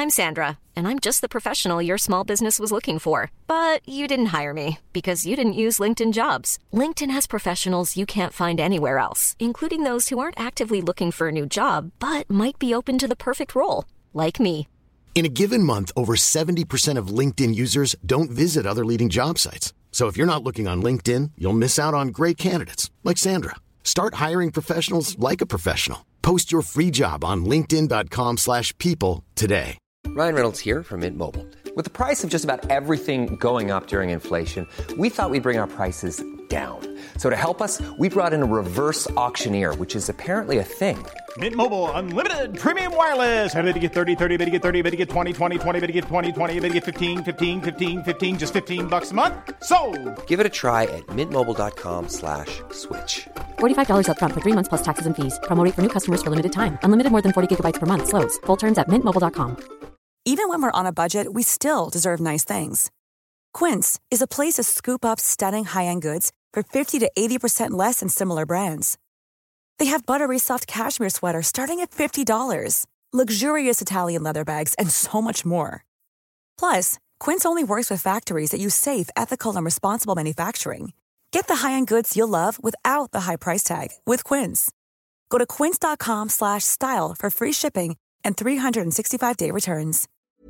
I'm Sandra, and I'm just the professional your small business was looking for. But you didn't hire me because you didn't use LinkedIn Jobs. LinkedIn has professionals you can't find anywhere else, including those who aren't actively looking for a new job, but might be open to the perfect role, like me. In a given month, over 70% of LinkedIn users don't visit other leading job sites. So if you're not looking on LinkedIn, you'll miss out on great candidates like Sandra. Start hiring professionals like a professional. Post your free job on linkedin.com/people today. Ryan Reynolds here from Mint Mobile. With the price of just about everything going up during inflation, we thought we'd bring our prices down. So to help us, we brought in a reverse auctioneer, which is apparently a thing. Mint Mobile Unlimited Premium Wireless. How to get 30, 30, bit to get 30, bit to get 20, 20, 20, bit to get 20, 20, bit to get 15, 15, 15, 15, just $15 a month? Sold! Give it a try at mintmobile.com/switch. $45 up front for 3 months plus taxes and fees. Promo rate for new customers for limited time. Unlimited more than 40 gigabytes per month. Slows full terms at mintmobile.com. Even when we're on a budget, we still deserve nice things. Quince is a place to scoop up stunning high-end goods for 50 to 80% less than similar brands. They have buttery soft cashmere sweaters starting at $50, luxurious Italian leather bags, and so much more. Plus, Quince only works with factories that use safe, ethical, and responsible manufacturing. Get the high-end goods you'll love without the high price tag with Quince. Go to quince.com/style for free shipping and 365-day returns.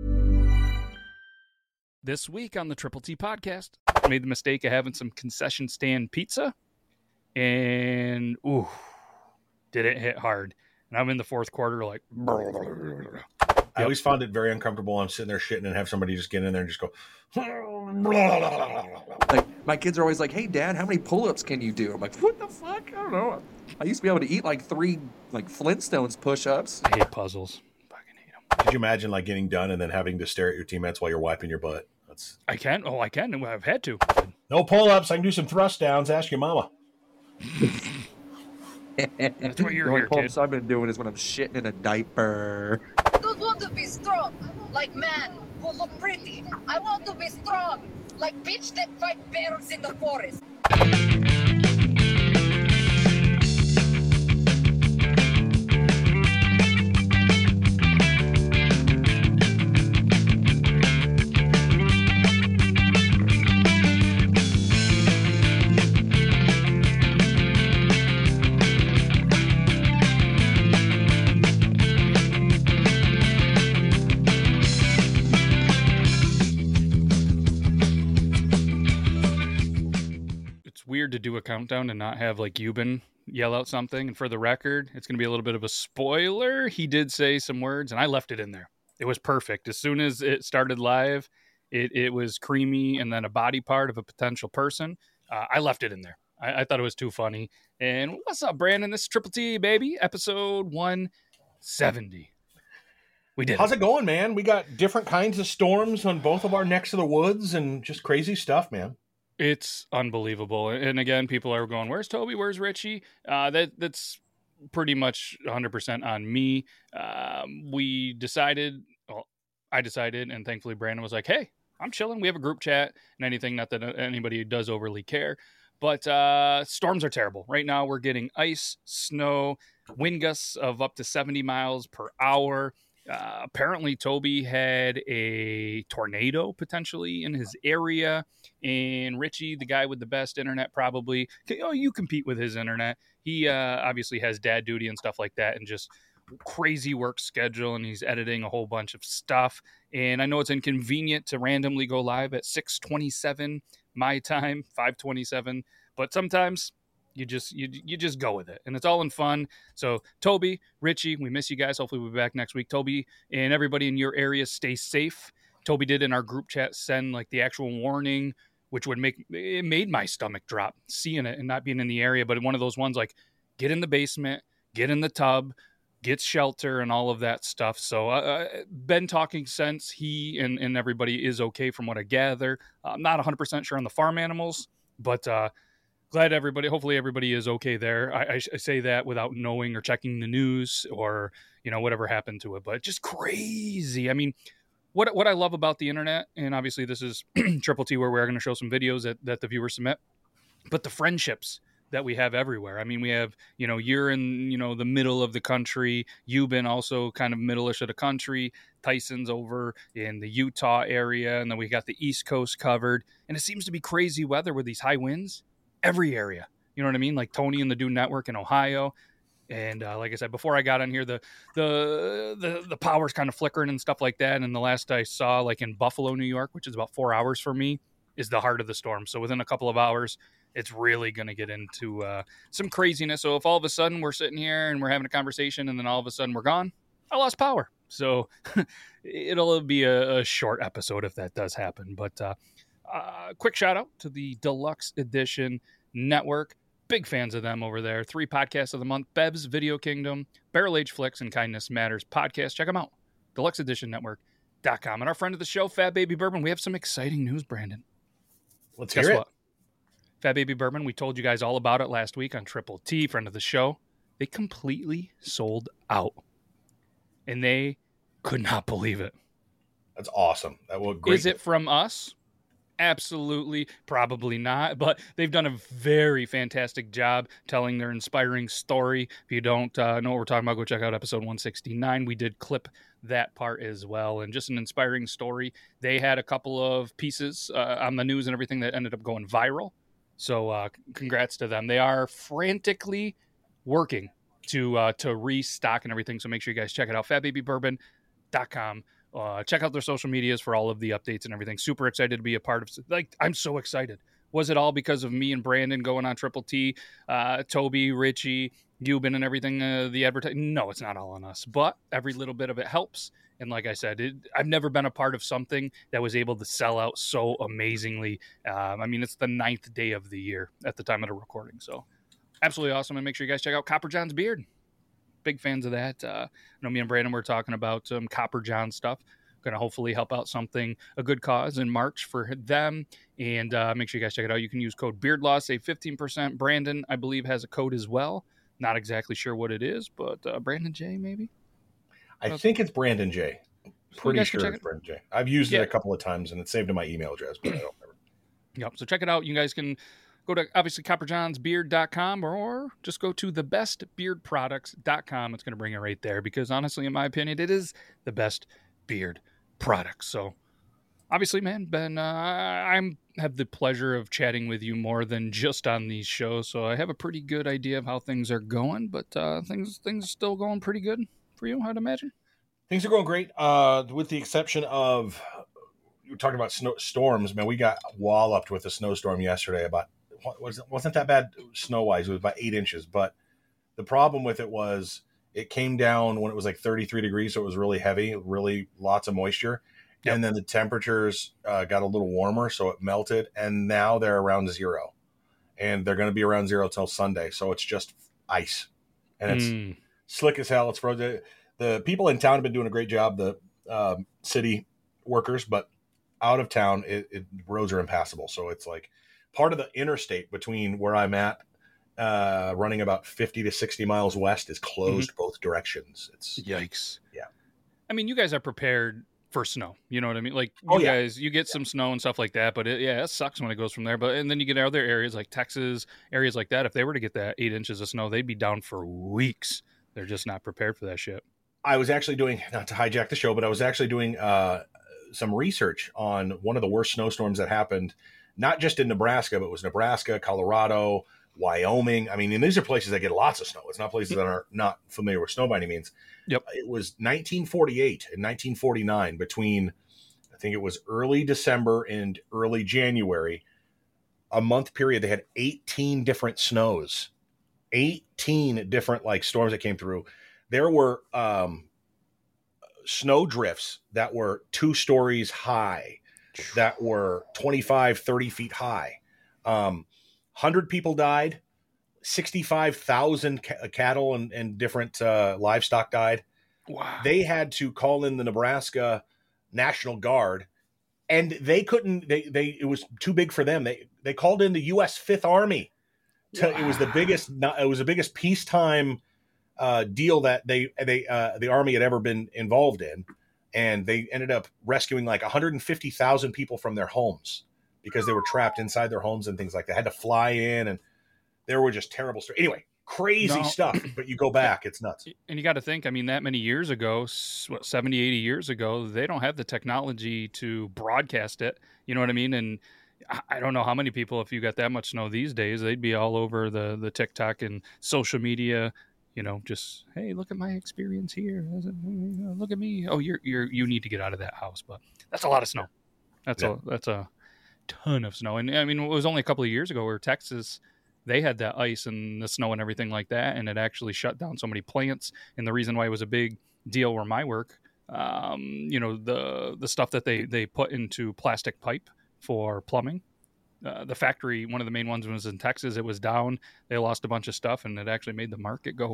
This week on the Triple T podcast, I made the mistake of having some concession stand pizza, and did it hit hard. And I'm in the fourth quarter like... I always found it very uncomfortable. I'm sitting there shitting and have somebody just get in there and just go... Like, my kids are always like, hey, Dad, how many pull-ups can you do? I'm like, what the fuck? I don't know. I used to be able to eat like 3 Flintstones push-ups. I hate puzzles. Fucking hate them. Could you imagine like getting done and then having to stare at your teammates while you're wiping your butt? I can. Oh, I can. I've had to. No pull-ups. I can do some thrust downs. Ask your mama. That's what you're here, kid. I've been doing is when I'm shitting in a diaper. I don't want to be strong like men who look pretty. I want to be strong like bitch that fight bears in the forest. Weird to do a countdown and not have like Euban yell out something. And for the record, it's going to be a little bit of a spoiler. He did say some words and I left it in there. It was perfect. As soon as it started live, it was creamy and then a body part of a potential person. I left it in there. I thought it was too funny. And what's up, Brandon? This is Triple T, baby. Episode 170. We did. How's it going, man? We got different kinds of storms on both of our necks of the woods and just crazy stuff, man. It's unbelievable. And again, people are going, where's Toby? Where's Richie? That's pretty much 100% on me. I decided, and thankfully Brandon was like, hey, I'm chilling. We have a group chat and anything, not that anybody does overly care. But storms are terrible. Right now we're getting ice, snow, wind gusts of up to 70 miles per hour. Apparently Toby had a tornado potentially in his area, and Richie, the guy with the best internet, probably, you compete with his internet. He obviously has dad duty and stuff like that and just crazy work schedule, and he's editing a whole bunch of stuff. And I know it's inconvenient to randomly go live at 6:27 my time, 5:27, but sometimes you just go with it, and it's all in fun. So Toby, Richie, we miss you guys. Hopefully we'll be back next week. Toby and everybody in your area, stay safe. Toby did in our group chat send like the actual warning, which made my stomach drop seeing it and not being in the area. But one of those ones like get in the basement, get in the tub, get shelter and all of that stuff. So been talking sense. He and everybody is okay from what I gather. I'm not 100% sure on the farm animals, but glad hopefully everybody is okay there. I say that without knowing or checking the news or, whatever happened to it, but just crazy. I mean, what I love about the internet, and obviously this is Triple T where we're going to show some videos that the viewers submit, but the friendships that we have everywhere. I mean, we have, you're in, the middle of the country. You've been also kind of middle-ish of the country. Tyson's over in the Utah area, and then we got the East Coast covered. And it seems to be crazy weather with these high winds every area. You know what I mean? Like Tony and the Dune Network in Ohio. And like I said, before I got on here, the power's kind of flickering and stuff like that. And the last I saw, like in Buffalo, New York, which is about 4 hours from me, is the heart of the storm. So within a couple of hours, it's really going to get into some craziness. So if all of a sudden we're sitting here and we're having a conversation and then all of a sudden we're gone, I lost power. So it'll be a short episode if that does happen. But quick shout out to the Deluxe Edition Network. Big fans of them over there. 3 podcasts of the month: Bev's Video Kingdom, Barrel Age Flicks, and Kindness Matters podcast. Check them out. DeluxeEditionNetwork.com. And our friend of the show, Fat Baby Bourbon. We have some exciting news, Brandon. Let's hear it. What? Fat Baby Bourbon, we told you guys all about it last week on Triple T, friend of the show. They completely sold out. And they could not believe it. That's awesome. That will great. Is it from us? Absolutely, probably not, but they've done a very fantastic job telling their inspiring story. If you don't know what we're talking about, go check out episode 169. We did clip that part as well, and just an inspiring story. They had a couple of pieces on the news and everything that ended up going viral, so congrats to them. They are frantically working to restock and everything, so make sure you guys check it out, fatbabybourbon.com. Check out their social medias for all of the updates and everything. Super excited to be a part of. Like, I'm so excited. Was it all because of me and Brandon going on Triple T, Toby, Richie, Euban, and everything? The advertising? No, it's not all on us. But every little bit of it helps. And like I said, I've never been a part of something that was able to sell out so amazingly. I mean, it's the 9th day of the year at the time of the recording. So absolutely awesome. And make sure you guys check out Copper John's Beard. Big fans of that. I know me and Brandon were talking about some Copper John stuff. Going to hopefully help out a good cause in March for them. And make sure you guys check it out. You can use code BEARDLAW, save 15%. Brandon, I believe, has a code as well. Not exactly sure what it is, but Brandon J, maybe? I think it's Brandon J. Pretty sure it's Brandon J. I've used it a couple of times, and it's saved in my email address, but I don't remember. Yep, so check it out. You guys can go to, obviously, copperjohnsbeard.com or just go to thebestbeardproducts.com. It's going to bring it right there because, honestly, in my opinion, it is the best beard product. So, obviously, man, Ben, I have the pleasure of chatting with you more than just on these shows, so I have a pretty good idea of how things are going, but things are still going pretty good for you, I'd imagine. Things are going great, with the exception of, you were talking about storms, man. We got walloped with a snowstorm yesterday. Wasn't that bad snow-wise. It was about 8 inches, but the problem with it was it came down when it was like 33 degrees, so it was really heavy, really lots of moisture. Yep. And then the temperatures got a little warmer, so it melted, and now they're around 0. And they're going to be around 0 till Sunday, so it's just ice. And it's slick as hell. It's frozen. The people in town have been doing a great job, the city workers, but out of town, roads are impassable. So it's like part of the interstate between where I'm at, running about 50 to 60 miles west, is closed both directions. It's yikes. Yeah. I mean, you guys are prepared for snow. You know what I mean? Like, guys, you get some snow and stuff like that, but it sucks when it goes from there. And then you get other areas like Texas, areas like that. If they were to get that 8 inches of snow, they'd be down for weeks. They're just not prepared for that shit. I was actually doing, not to hijack the show, but I was actually doing some research on one of the worst snowstorms that happened, not just in Nebraska, but it was Nebraska, Colorado, Wyoming. I mean, and these are places that get lots of snow. It's not places that are not familiar with snow by any means. Yep. It was 1948 and 1949, between, I think it was early December and early January, a month period. They had 18 different snows, 18 different storms that came through. There were snow drifts that were 2 stories high, that were 25, 30 feet high. 100 people died. 65,000 cattle and different livestock died. Wow. They had to call in the Nebraska National Guard, and they couldn't. It was too big for them. They called in the U.S. Fifth Army. It was the biggest. It was the biggest peacetime deal that the Army had ever been involved in, and they ended up rescuing like 150,000 people from their homes because they were trapped inside their homes and things like that. Had to fly in, and there were just terrible stories. Anyway, crazy No. stuff. But you go back, it's nuts. And you got to think, I mean, that many years ago, 70, 80 years ago, they don't have the technology to broadcast it. You know what I mean? And I don't know how many people, if you got that much snow these days, they'd be all over the TikTok and social media, you know, just, hey, look at my experience here. Look at me. Oh, you need to get out of that house. But that's a lot of snow. That's a ton of snow. And I mean, it was only a couple of years ago where Texas, they had that ice and the snow and everything like that, and it actually shut down so many plants. And the reason why it was a big deal where my work, you know, the stuff that they put into plastic pipe for plumbing, the factory, one of the main ones was in Texas. It was down. They lost a bunch of stuff, and it actually made the market go.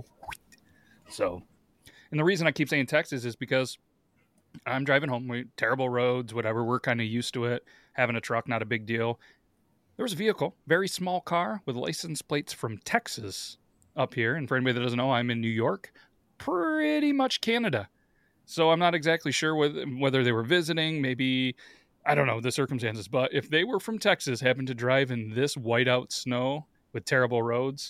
So, and the reason I keep saying Texas is because I'm driving home, terrible roads, whatever. We're kind of used to it. Having a truck, not a big deal. There was a vehicle, very small car with license plates from Texas up here. And for anybody that doesn't know, I'm in New York, pretty much Canada. So I'm not exactly sure whether they were visiting, maybe, I don't know the circumstances. But if they were from Texas, happened to drive in this whiteout snow with terrible roads,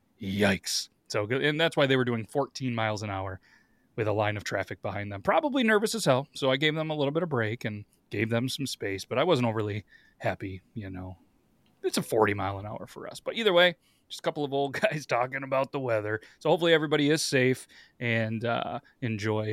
yikes. So, and that's why they were doing 14 miles an hour with a line of traffic behind them. Probably nervous as hell. So I gave them a little bit of break and gave them some space. But I wasn't overly happy, you know. It's a 40 mile an hour for us. But either way, just a couple of old guys talking about the weather. So hopefully everybody is safe and enjoy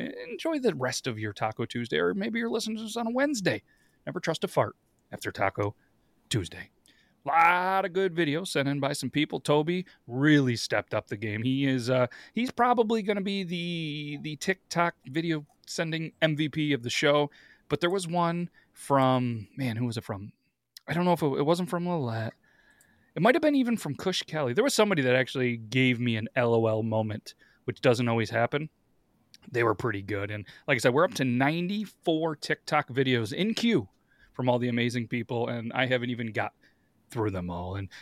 the rest of your Taco Tuesday. Or maybe you're listening to this on a Wednesday. Never trust a fart after Taco Tuesday. A lot of good videos sent in by some people. Toby really stepped up the game. He's probably going to be the TikTok video sending MVP of the show. But there was one from, man, who was it from? I don't know if it wasn't from Lillette. It might have been even from Kush Kelly. There was somebody that actually gave me an LOL moment, which doesn't always happen. They were pretty good. And like I said, we're up to 94 TikTok videos in queue from all the amazing people, and I haven't even got through them all. And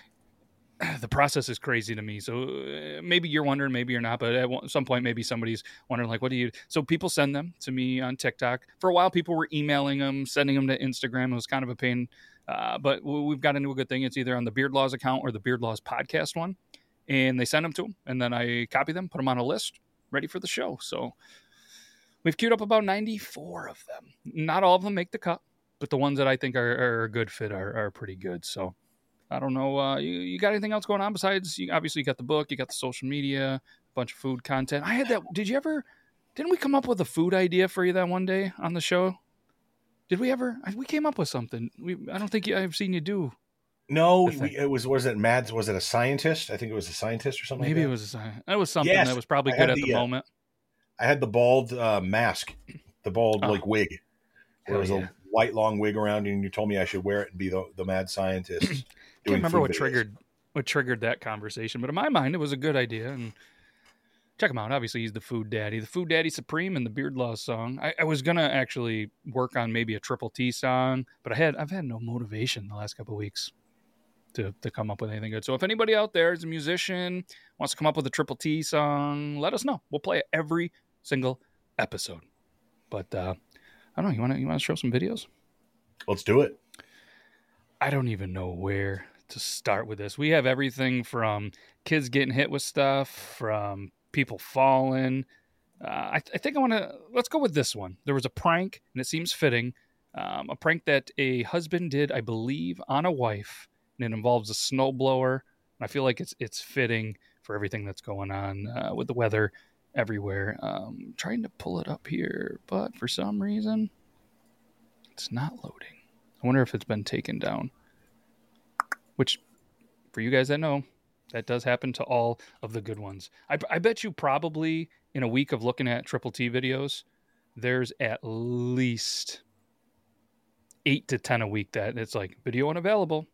the process is crazy to me. So maybe you're wondering, maybe you're not, but at some point, maybe somebody's wondering, like, what do you... So people send them to me on TikTok. For a while, people were emailing them, sending them to Instagram. It was kind of a pain. But we've got into a good thing. It's either on the Beard Laws account or the Beard Laws podcast one. And they send them to them. And then I copy them, put them on a list, ready for the show. So we've queued up about 94 of them. Not all of them make the cut, but the ones that I think are a good fit are pretty good. So I don't know. You got anything else going on besides, obviously you got the book, you got the social media, a bunch of food content. I had that. Didn't we come up with a food idea for you that one day on the show? Did we ever? We came up with something. I don't think I've seen you do. No, was it Mads? Was it a scientist? I think it was a scientist or something. Maybe like it was that was something that was probably good at the moment. I had the bald mask, the bald like wig. There was a white long wig around you, and you told me I should wear it and be the mad scientist. I can't remember what triggered that conversation, but in my mind, it was a good idea. And check him out. Obviously, he's the Food Daddy Supreme, and the Beard Laws song. I was gonna actually work on maybe a Triple T song, but I've had no motivation the last couple of weeks to come up with anything good. So if anybody out there is a musician, wants to come up with a Triple T song, let us know. We'll play it every single episode. But I don't know. You want to show some videos? Let's do it. I don't even know where to start with this. We have everything from kids getting hit with stuff, from people falling. I think let's go with this one. There was a prank, and it seems fitting. A prank that a husband did, I believe, on a wife, and it involves a snowblower. And I feel like it's fitting for everything that's going on with the weather everywhere. Trying to pull it up here, but for some reason, it's not loading. I wonder if it's been taken down. Which, for you guys that know, that does happen to all of the good ones. I bet you probably in a week of looking at Triple T videos, there's at least 8 to 10 a week that it's like video unavailable.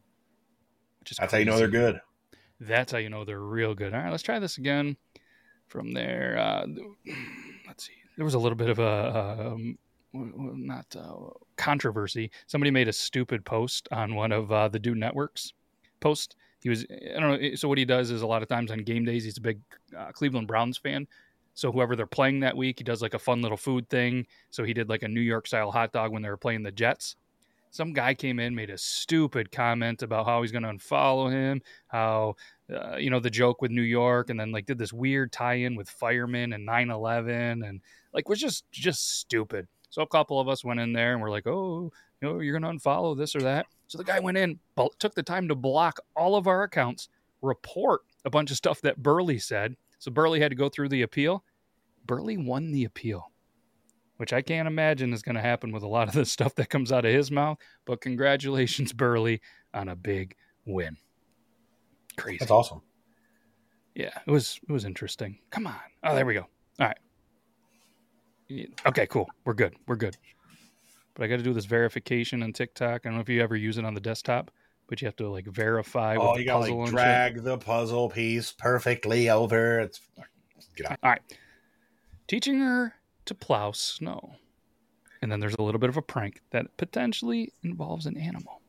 That's how you know they're good. That's how you know they're real good. All right, let's try this again from there. Let's see. There was a little bit of a controversy. Somebody made a stupid post on one of the Dude Network's posts. I don't know. So what he does is a lot of times on game days, he's a big Cleveland Browns fan. So whoever they're playing that week, he does like a fun little food thing. So he did like a New York style hot dog when they were playing the Jets. some guy came in, made a stupid comment about how he's going to unfollow him, how, the joke with New York, and then like did this weird tie-in with firemen and 9/11, and like was just stupid. So a couple of us went in there and we're like, oh, you're going to unfollow this or that. So the guy went in, took the time to block all of our accounts, report a bunch of stuff that Burley said. So Burley had to go through the appeal. Burley won the appeal, which I can't imagine is going to happen with a lot of the stuff that comes out of his mouth. But congratulations, Burley, on a big win. Crazy. That's awesome. Yeah, it was interesting. Come on. Oh, there we go. All right. Okay, cool. We're good. But I got to do this verification on TikTok. I don't know if you ever use it on the desktop, but you have to like verify. Oh, you got to like drag the puzzle piece perfectly over. Get out. All right. Teaching her to plow snow. And then there's a little bit of a prank that potentially involves an animal.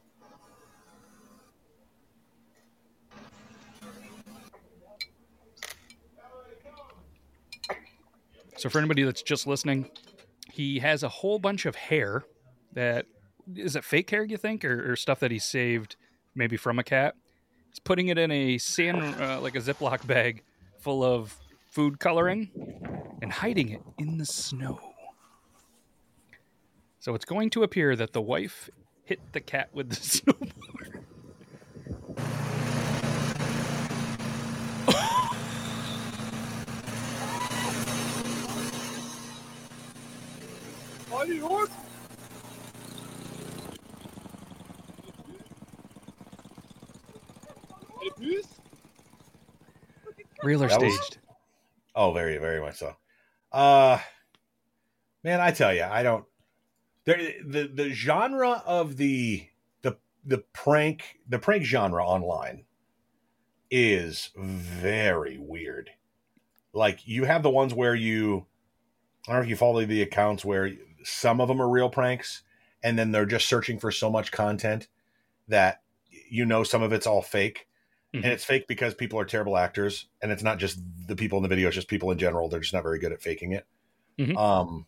So for anybody that's just listening, he has a whole bunch of hair that, is it fake hair, you think, or stuff that he saved maybe from a cat? He's putting it in a like a Ziploc bag full of food coloring and hiding it in the snow. So it's going to appear that the wife hit the cat with the snowblower. Real or staged? Very, very much so. Man, I tell you, I don't. The genre of the prank genre online is very weird. Like you have the ones where I don't know if you follow the accounts where some of them are real pranks, and then they're just searching for so much content that some of it's all fake. Mm-hmm. And it's fake because people are terrible actors, and it's not just the people in the video; it's just people in general. They're just not very good at faking it. Mm-hmm.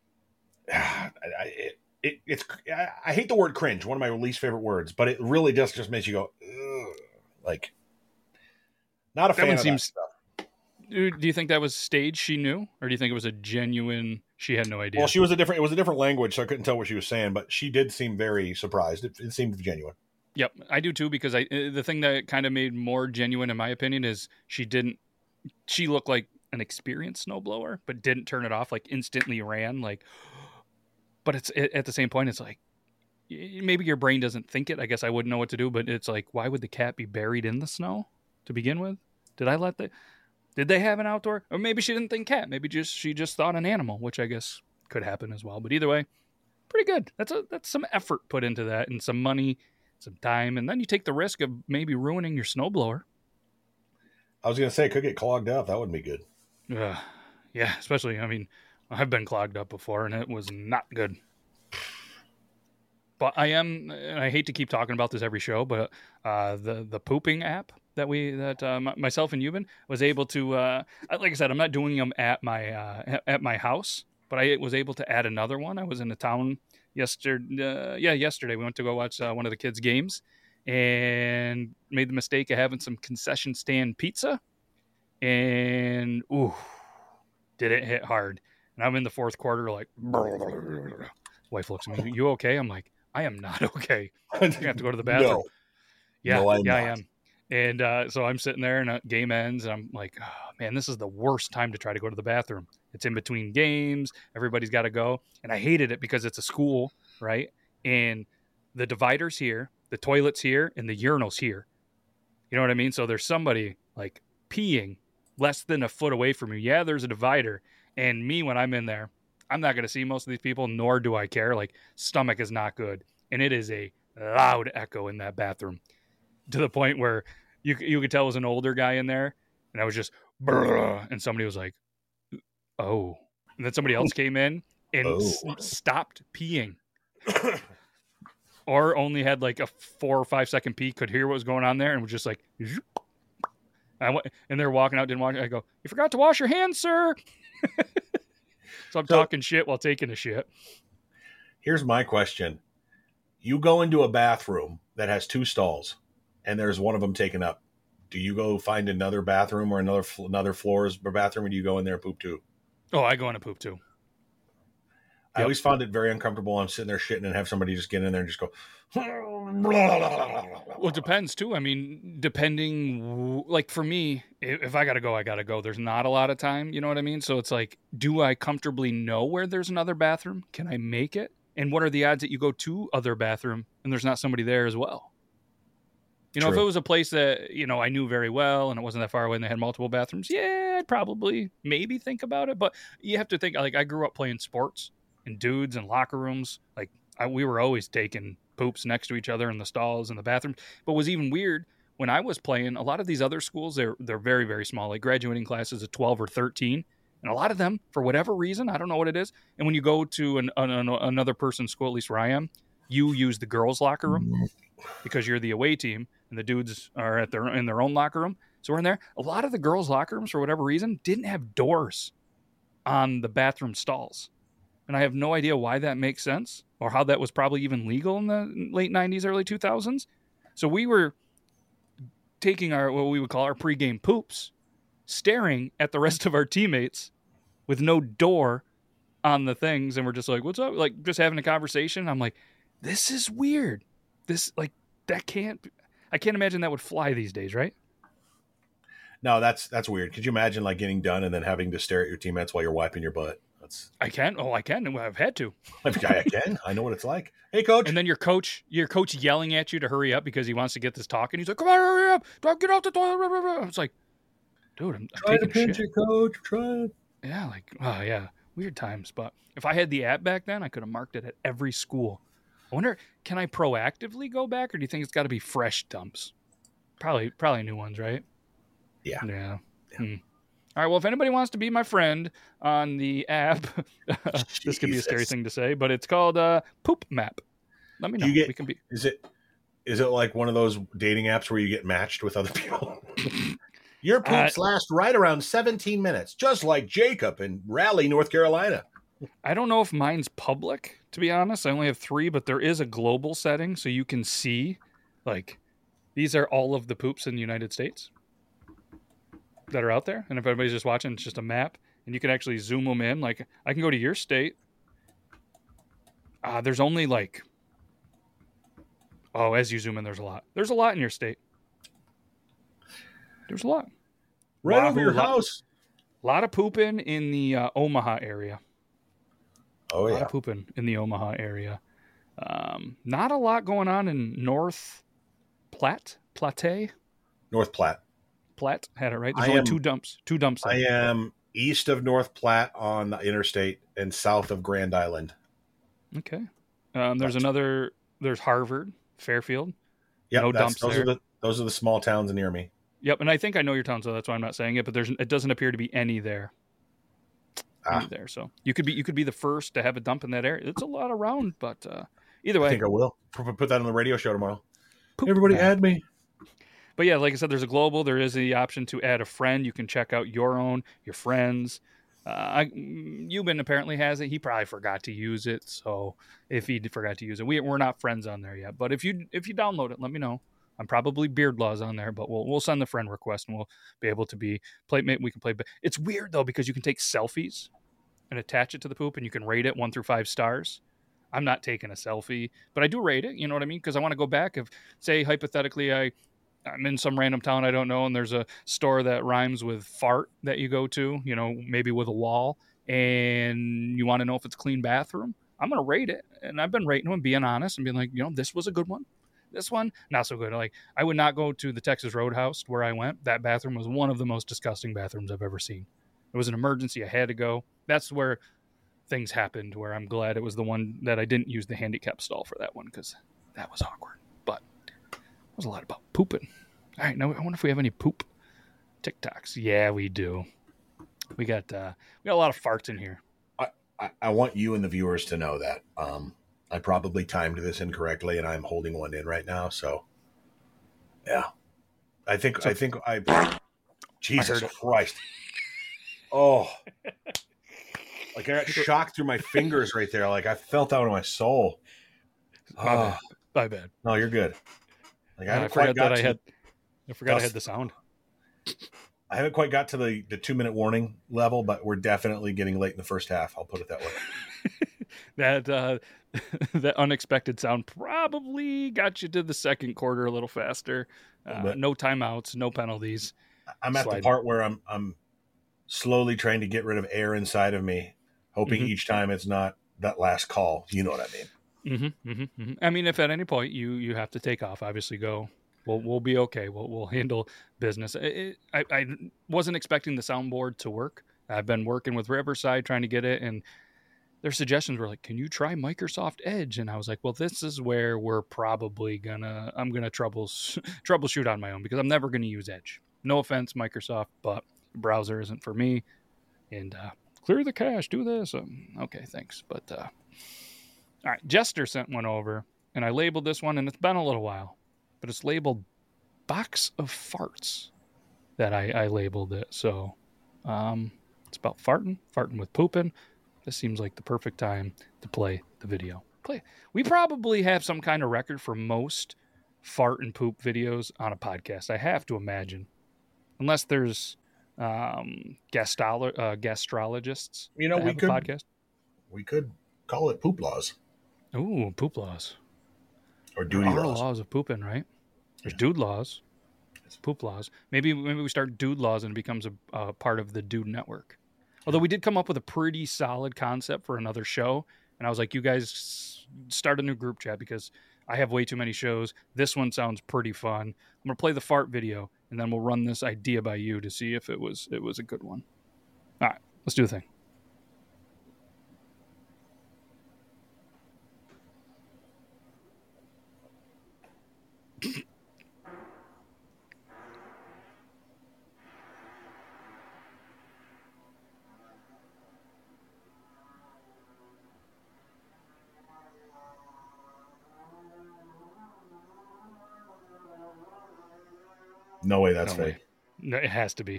I hate the word cringe, one of my least favorite words, but it really just makes you go, ugh. Like, not a fan of that stuff. Do you think that was staged? She knew, or do you think it was a genuine? She had no idea. Well, it was a different language, so I couldn't tell what she was saying, but she did seem very surprised. It seemed genuine. Yep, I do too, because the thing that kind of made more genuine, in my opinion, is she looked like an experienced snowblower, but didn't turn it off, like instantly ran, like, but it's at the same point, it's like, maybe your brain doesn't think it. I guess I wouldn't know what to do, but it's like, why would the cat be buried in the snow to begin with? Did they have an outdoor, or maybe she didn't think cat, maybe she just thought an animal, which I guess could happen as well. But either way, pretty good. That's some effort put into that, and some money, some time, and then you take the risk of maybe ruining your snowblower. I was going to say it could get clogged up. That wouldn't be good. Yeah, especially, I've been clogged up before, and it was not good. But and I hate to keep talking about this every show, but the pooping app that myself and Euban was able to, like I said, I'm not doing them at my house, but I was able to add another one. I was in a town yesterday we went to go watch one of the kids' games and made the mistake of having some concession stand pizza, and did it hit hard. And I'm in the fourth quarter, like, wife looks at me, "You okay?" I'm like, I am not okay. I'm gonna have to go to the bathroom. No, I am. And so I'm sitting there, and game ends, and I'm like, oh, man, this is the worst time to try to go to the bathroom. It's in between games. Everybody's got to go. And I hated it because it's a school, right? And the divider's here, the toilet's here, and the urinal's here. You know what I mean? So there's somebody, like, peeing less than a foot away from you. Yeah, there's a divider. And me, when I'm in there, I'm not going to see most of these people, nor do I care. Like, stomach is not good. And it is a loud echo in that bathroom, to the point where you could tell it was an older guy in there, and I was just, and somebody was like, oh. And then somebody else came in and stopped peeing. Or only had like a 4 or 5 second pee, could hear what was going on there, and was just like, and they're walking out, didn't walk. I go, "You forgot to wash your hands, sir." So I'm talking shit while taking a shit. Here's my question. You go into a bathroom that has 2 stalls, and there's one of them taken up. Do you go find another bathroom or another floor's bathroom, or do you go in there and poop too? Oh, I go in and poop too. I always found it very uncomfortable. I'm sitting there shitting and have somebody just get in there and just go. Well, it depends too. I mean, depending, like for me, if I gotta go, I gotta go. There's not a lot of time. You know what I mean? So it's like, do I comfortably know where there's another bathroom? Can I make it? And what are the odds that you go to other bathroom and there's not somebody there as well? You know, True. If it was a place that, you know, I knew very well and it wasn't that far away and they had multiple bathrooms, yeah, I'd probably maybe think about it. But you have to think, like, I grew up playing sports and dudes and locker rooms. Like, we were always taking poops next to each other in the stalls and the bathrooms. But what was even weird, when I was playing, a lot of these other schools, they're very, very small, like graduating classes of 12 or 13. And a lot of them, for whatever reason, I don't know what it is. And when you go to another person's school, at least where I am, you use the girls' locker room because you're the away team and the dudes are in their own locker room. So we're in there. A lot of the girls' locker rooms, for whatever reason, didn't have doors on the bathroom stalls. And I have no idea why that makes sense or how that was probably even legal in the late 90s, early 2000s. So we were taking what we would call our pregame poops, staring at the rest of our teammates with no door on the things. And we're just like, what's up? Like, just having a conversation. I'm like, this is weird. I can't imagine that would fly these days, right? No, that's weird. Could you imagine like getting done and then having to stare at your teammates while you're wiping your butt? I can. Oh, I can. I've had to. I can. I know what it's like. Hey, coach. And then your coach yelling at you to hurry up because he wants to get this talk. And he's like, come on, hurry up. Don't get out the toilet. It's like, dude, I'm trying to pinch you, coach. Try. Yeah, like, oh, yeah. Weird times. But if I had the app back then, I could have marked it at every school. I wonder, can I proactively go back, or do you think it's got to be fresh dumps? Probably new ones, right? Yeah. Yeah. All right, well, if anybody wants to be my friend on the app, this could be a scary thing to say, but it's called Poop Map. Let me know. We can be. Is it like one of those dating apps where you get matched with other people? Your poops last right around 17 minutes, just like Jacob in Raleigh, North Carolina. I don't know if mine's public, to be honest. I only have 3, but there is a global setting, so you can see, like, these are all of the poops in the United States that are out there. And if everybody's just watching, it's just a map, and you can actually zoom them in. Like, I can go to your state. There's only like, as you zoom in, there's a lot. There's a lot in your state. There's a lot. Right over your house. A lot of pooping in the Omaha area. Oh, yeah. A lot of pooping in the Omaha area. Not a lot going on in North Platte. North Platte. Platte, had it right. There's only 2 dumps. 2 dumps. I am east of North Platte on the interstate and south of Grand Island. Okay. There's Harvard, Fairfield. Yeah, no dumps there. Those are the small towns near me. Yep, and I think I know your town, so that's why I'm not saying it. But it doesn't appear to be any there. There, so you could be the first to have a dump in that area. It's a lot around, but either way, I think I will put that on the radio show tomorrow. Everybody, add me. But yeah, like I said, there's a global. There is the option to add a friend. You can check out your friends. Euban apparently has it. He probably forgot to use it. So if he forgot to use it, we're not friends on there yet. But if you download it, let me know. I'm probably Beardlaws on there, but we'll send the friend request and we'll be able to we can play. But it's weird though, because you can take selfies and attach it to the poop and you can rate it 1 through 5 stars. I'm not taking a selfie, but I do rate it. You know what I mean? Because I want to go back. If, say, hypothetically, I'm in some random town I don't know, and there's a store that rhymes with fart that you go to, you know, maybe with a wall, and you want to know if it's a clean bathroom, I'm going to rate it. And I've been rating them, being honest, and being like, you know, this was a good one. This one, not so good. Like, I would not go to the Texas Roadhouse where I went. That bathroom was one of the most disgusting bathrooms I've ever seen. It was an emergency. I had to go. That's where things happened, where I'm glad it was the one that I didn't use the handicap stall for that one, because that was awkward. But it was a lot about pooping. All right, now I wonder if we have any poop TikToks. Yeah, we do. We got a lot of farts in here. I want you and the viewers to know that I probably timed this incorrectly, and I'm holding one in right now. So, yeah, I think Jesus Christ. Oh, like I got shocked through my fingers right there. Like I felt out of my soul. My bad. No, you're good. Like I forgot that I had the sound. I haven't quite got to the 2-minute warning level, but we're definitely getting late in the first half. I'll put it that way. That unexpected sound probably got you to the second quarter a little faster. No timeouts, no penalties. I'm at the part where I'm slowly trying to get rid of air inside of me, hoping each time it's not that last call. You know what I mean? I mean, if at any point you have to take off, obviously go. We'll be okay. We'll handle business. I wasn't expecting the soundboard to work. I've been working with Riverside trying to get it, and their suggestions were like, "Can you try Microsoft Edge?" And I was like, "Well, this is where we're probably I'm gonna troubleshoot on my own because I'm never gonna use Edge. No offense, Microsoft, but the browser isn't for me. And clear the cache, do this. Okay, thanks. But all right, Jester sent one over, and I labeled this one, and it's been a little while, but it's labeled Box of Farts that I labeled it. So it's about farting with pooping. This seems like the perfect time to play the video. We probably have some kind of record for most fart and poop videos on a podcast. I have to imagine, unless there's gastrologists. You know, podcast. We could call it poop laws. Ooh, poop laws. Or duty there are laws. Laws of pooping, right? There's dude laws. It's poop laws. Maybe we start dude laws and it becomes a part of the Dude Network. Although we did come up with a pretty solid concept for another show. And I was like, you guys start a new group chat because I have way too many shows. This one sounds pretty fun. I'm going to play the fart video, and then we'll run this idea by you to see if it was a good one. All right, let's do the thing. No way that's fake. No, it has to be.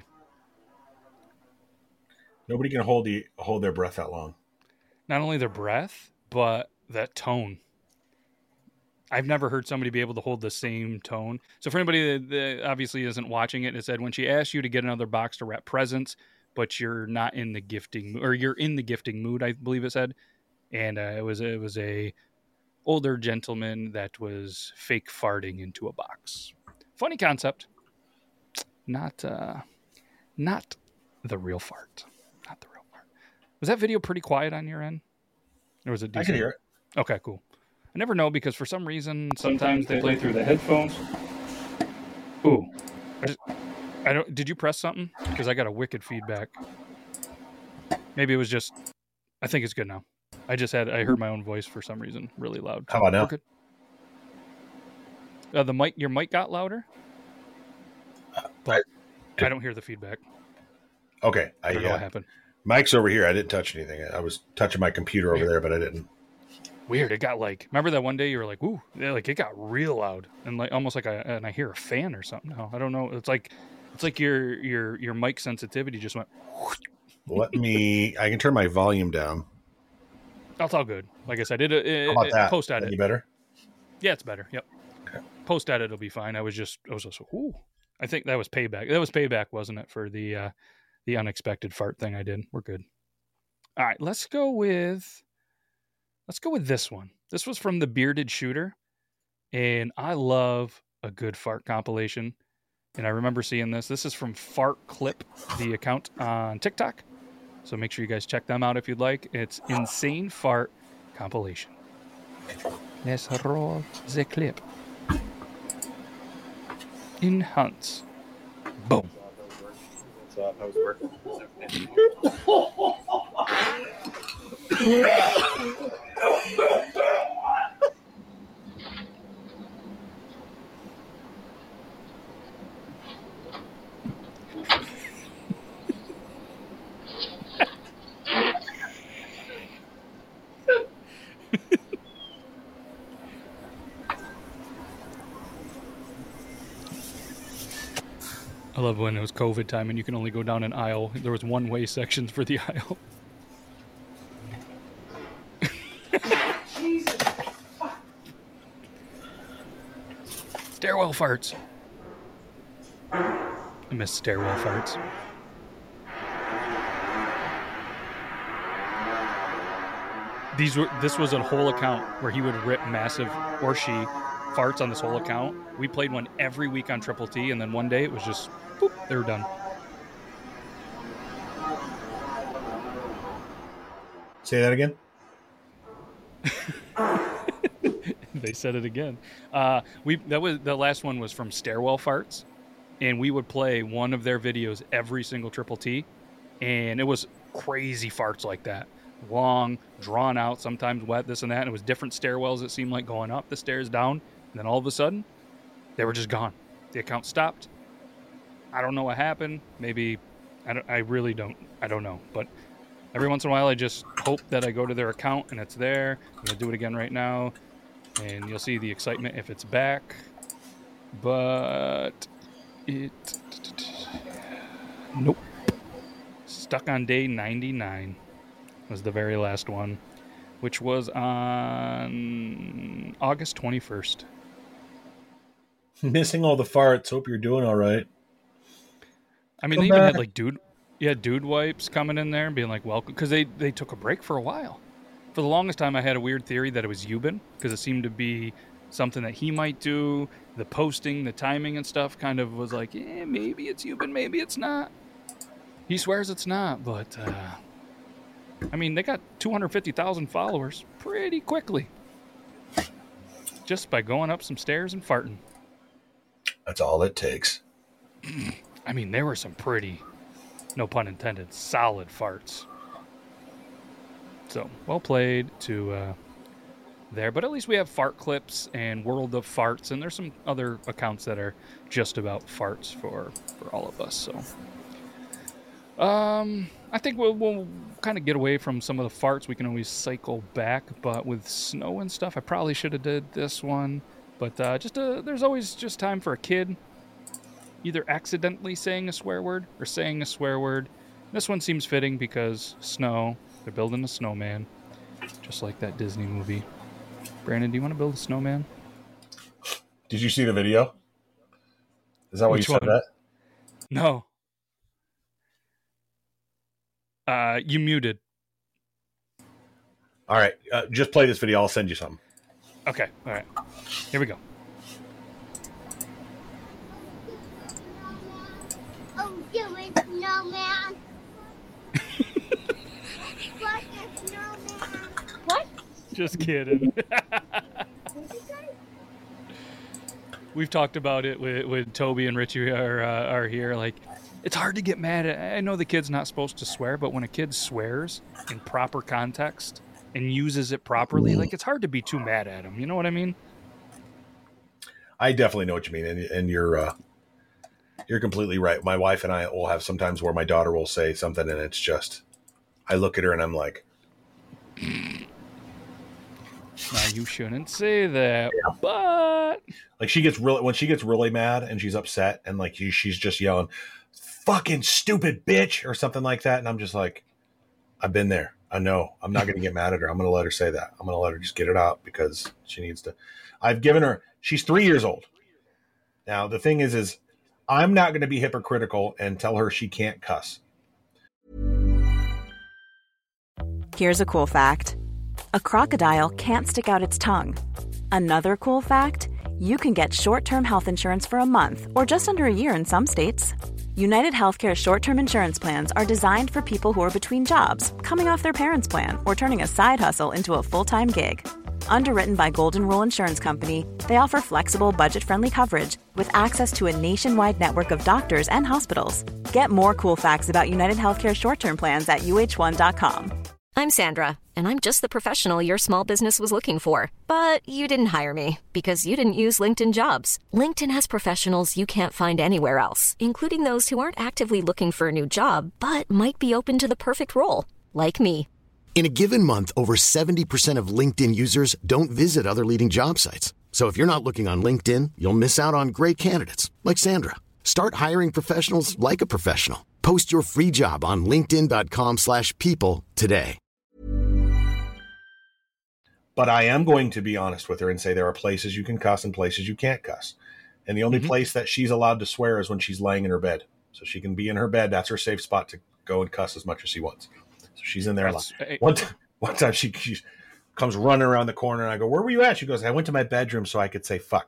Nobody can hold their breath that long. Not only their breath, but that tone. I've never heard somebody be able to hold the same tone. So for anybody that obviously isn't watching it, it said when she asked you to get another box to wrap presents, but you're not in the gifting, or you're in the gifting mood, I believe it said. And it was a older gentleman that was fake farting into a box. Funny concept. Not the real fart. Not the real fart. Was that video pretty quiet on your end? Or was it decent? I can hear it. Okay, cool. I never know because for some reason sometimes they play through the headphones. Ooh. Did you press something? Because I got a wicked feedback. Maybe it was just I think it's good now. I heard my own voice for some reason really loud. How about now? Good. Your mic got louder? But I don't hear the feedback. Okay. I don't know what happened. Mike's over here. I didn't touch anything. I was touching my computer over there, but I didn't. Weird. It got remember that one day you were like, ooh, like it got real loud and almost like and I hear a fan or something now. I don't know. It's like your mic sensitivity just went. I can turn my volume down. That's all good. Like I said, How about that? Post edit. Any better? Yeah, it's better. Yep. Okay. Post edit will be fine. I was just ooh. I think that was payback. That was payback, wasn't it, for the unexpected fart thing I did? We're good. All right, let's go with this one. This was from the Bearded Shooter, and I love a good fart compilation. And I remember seeing this. This is from Fart Clip, the account on TikTok. So make sure you guys check them out if you'd like. It's Insane Fart Compilation. Let's roll the clip. Enhance. Boom. What's up? How's work? I love when it was COVID time and you can only go down an aisle. There was one-way sections for the aisle. Jesus. Stairwell farts. I miss stairwell farts. This was a whole account where he would rip massive, or she, farts on this whole account. We played one every week on Triple T, and then one day it was just, boop, they were done. Say that again. They said it again. The last one was from Stairwell Farts, and we would play one of their videos every single Triple T, and it was crazy farts like that. Long, drawn out, sometimes wet, this and that. And it was different stairwells, it seemed like, going up the stairs, down, and then all of a sudden, they were just gone. The account stopped. I don't know what happened. Maybe, I don't know. But every once in a while, I just hope that I go to their account and it's there. I'm going to do it again right now, and you'll see the excitement if it's back. But nope. Stuck on day 99. Was the very last one, which was on August 21st. Missing all the farts. Hope you're doing all right. I mean, they even had like dude wipes coming in there and being like, welcome, because they took a break for a while. For the longest time, I had a weird theory that it was Euban, because it seemed to be something that he might do. The posting, the timing and stuff kind of was like, maybe it's Euban, maybe it's not. He swears it's not, but... I mean, they got 250,000 followers pretty quickly. Just by going up some stairs and farting. That's all it takes. I mean, there were some pretty, no pun intended, solid farts. So, well played to there. But at least we have fart clips and World of Farts. And there's some other accounts that are just about farts for all of us. So, I think we'll kind of get away from some of the farts. We can always cycle back, but with snow and stuff, I probably should have did this one. But there's always just time for a kid either accidentally saying a swear word or saying a swear word. This one seems fitting because snow. They're building a snowman, just like that Disney movie. Brandon, do you want to build a snowman? Did you see the video? Is that why you said that? No. You muted. All right. Just play this video. I'll send you something. Okay. All right. Here we go. Oh, doing snowman. What a snowman. What? Just kidding. We've talked about it with Toby and Richie are here. Like, it's hard to get mad at. I know the kid's not supposed to swear, but when a kid swears in proper context and uses it properly, like, it's hard to be too mad at him. You know what I mean? I definitely know what you mean, and you're completely right. My wife and I will have sometimes where my daughter will say something, and it's just, I look at her and I'm like, now you shouldn't say that, but like when she gets really mad and she's upset and like she's just yelling, "Fucking stupid bitch" or something like that, and I'm just like, I've been there. I know. I'm not going to get mad at her. I'm going to let her say that. I'm going to let her just get it out because she needs to. I've given her. She's 3 years old now. The thing is I'm not going to be hypocritical and tell her she can't cuss. Here's a cool fact. A crocodile can't stick out its tongue. Another cool fact, you can get short-term health insurance for a month or just under a year in some states. United Healthcare short-term insurance plans are designed for people who are between jobs, coming off their parents' plan, or turning a side hustle into a full-time gig. Underwritten by Golden Rule Insurance Company, they offer flexible, budget-friendly coverage with access to a nationwide network of doctors and hospitals. Get more cool facts about United Healthcare short-term plans at uh1.com. I'm Sandra, and I'm just the professional your small business was looking for. But you didn't hire me because you didn't use LinkedIn Jobs. LinkedIn has professionals you can't find anywhere else, including those who aren't actively looking for a new job, but might be open to the perfect role, like me. In a given month, over 70% of LinkedIn users don't visit other leading job sites. So if you're not looking on LinkedIn, you'll miss out on great candidates like Sandra. Start hiring professionals like a professional. Post your free job on linkedin.com/people today. But I am going to be honest with her and say there are places you can cuss and places you can't cuss. And the only place that she's allowed to swear is when she's laying in her bed. So she can be in her bed. That's her safe spot to go and cuss as much as she wants. So she's in there. One time she comes running around the corner, and I go, "Where were you at?" She goes, "I went to my bedroom so I could say fuck."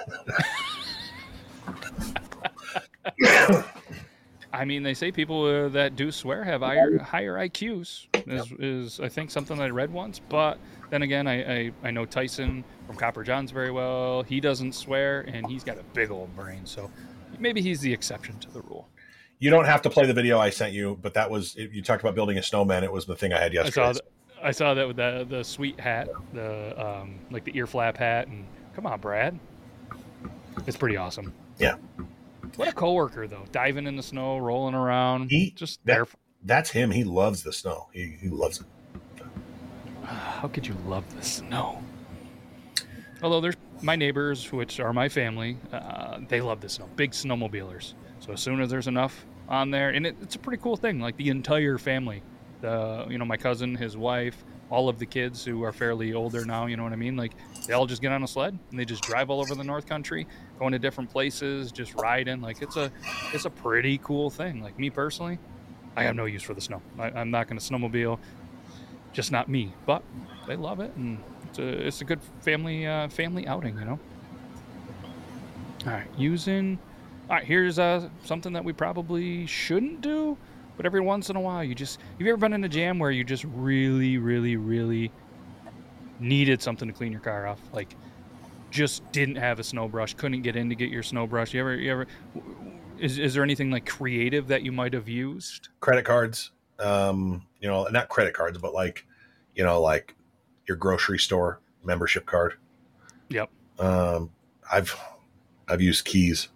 I mean, they say people that do swear have higher IQs. Is I think something I read once. But then again, I know Tyson from Copper Johns very well. He doesn't swear, and he's got a big old brain. So maybe he's the exception to the rule. You don't have to play the video I sent you, but that was, you talked about building a snowman. It was the thing I had yesterday. I saw that with the sweet hat, the like the ear flap hat, and come on, Brad, it's pretty awesome. Yeah. What a coworker though, diving in the snow, rolling around. That's him. He loves the snow. He loves it. How could you love the snow? Although there's my neighbors, which are my family, they love the snow. Big snowmobilers. So as soon as there's enough on there, and it's a pretty cool thing. Like the entire family, my cousin, his wife, all of the kids who are fairly older now, you know what I mean? Like they all just get on a sled and they just drive all over the North Country, going to different places, just riding. Like it's a pretty cool thing. Like me personally, I have no use for the snow. I'm not going to snowmobile, just not me. But they love it, and it's a good family outing, you know. All right, here's something that we probably shouldn't do, but every once in a while, have you ever been in a jam where you just really, really, really needed something to clean your car off? Like, just didn't have a snow brush, couldn't get in to get your snow brush. You ever? Is there anything like creative that you might have used? Credit cards, not credit cards, but like your grocery store membership card. Yep. I've used keys.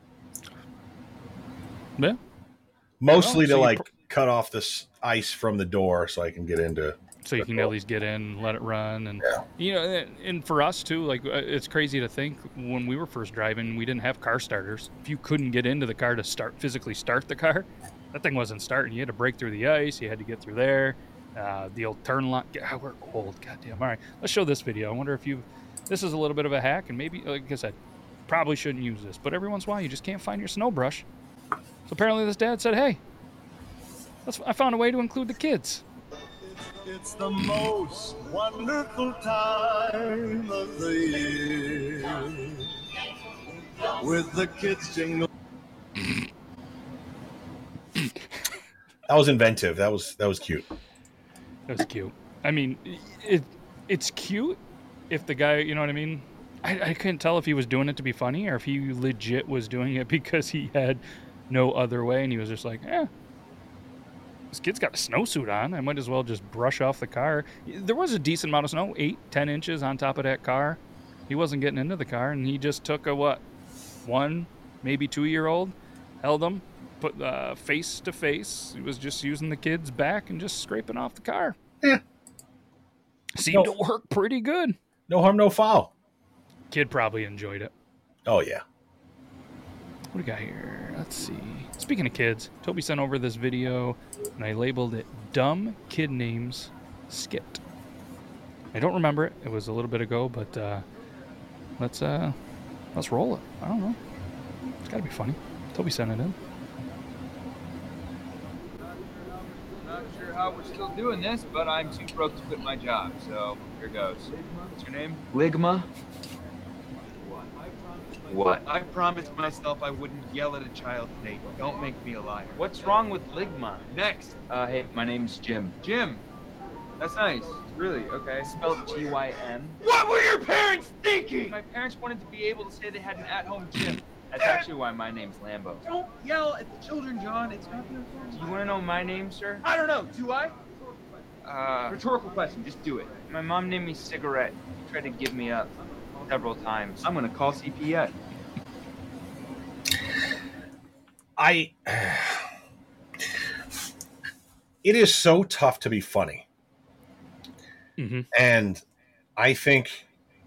Yeah. Mostly to cut off this ice from the door so I can get into. So you can at least get in, let it run, and and for us too, like it's crazy to think when we were first driving, we didn't have car starters. If you couldn't get into the car to physically start the car, that thing wasn't starting. You had to break through the ice. You had to get through there. The old turn line. We're old. Goddamn. All right, let's show this video. I wonder if this is a little bit of a hack, and maybe, like I said, probably shouldn't use this, but every once in a while you just can't find your snow brush. So apparently this dad said, "Hey, I found a way to include the kids." It's the most wonderful time of the year with the kids jingle. That was inventive. That was cute. That was cute. I mean, it's cute if the guy, you know what I mean? I couldn't tell if he was doing it to be funny or if he legit was doing it because he had no other way, and he was just like, this kid's got a snowsuit on. I might as well just brush off the car. There was a decent amount of snow, 8-10 inches on top of that car. He wasn't getting into the car, and he just took a 1, maybe 2-year-old, held him, put face to face. He was just using the kid's back and just scraping off the car. Yeah. Seemed to work pretty good. No harm, no foul. Kid probably enjoyed it. Oh, yeah. What do we got here? Let's see. Speaking of kids, Toby sent over this video, and I labeled it Dumb Kid Names Skipped. I don't remember it. It was a little bit ago, but let's roll it. I don't know. It's got to be funny. Toby sent it in. Not sure how we're still doing this, but I'm too broke to quit my job, so here goes. What's your name? Ligma. What? I promised myself I wouldn't yell at a child today. Don't make me a liar. What's wrong with Ligma? Next. Hey, my name's Jim. Jim. That's nice. Really? Okay. Spelled G-Y-M. What were your parents thinking? My parents wanted to be able to say they had an at-home gym. That's actually why my name's Lambo. Don't yell at the children, John. It's not their fault. Do you want to know my name, sir? I don't know. Do I? Rhetorical question. Just do it. My mom named me Cigarette. She tried to give me up several times. I'm going to call CPS. It is so tough to be funny. Mm-hmm. And I think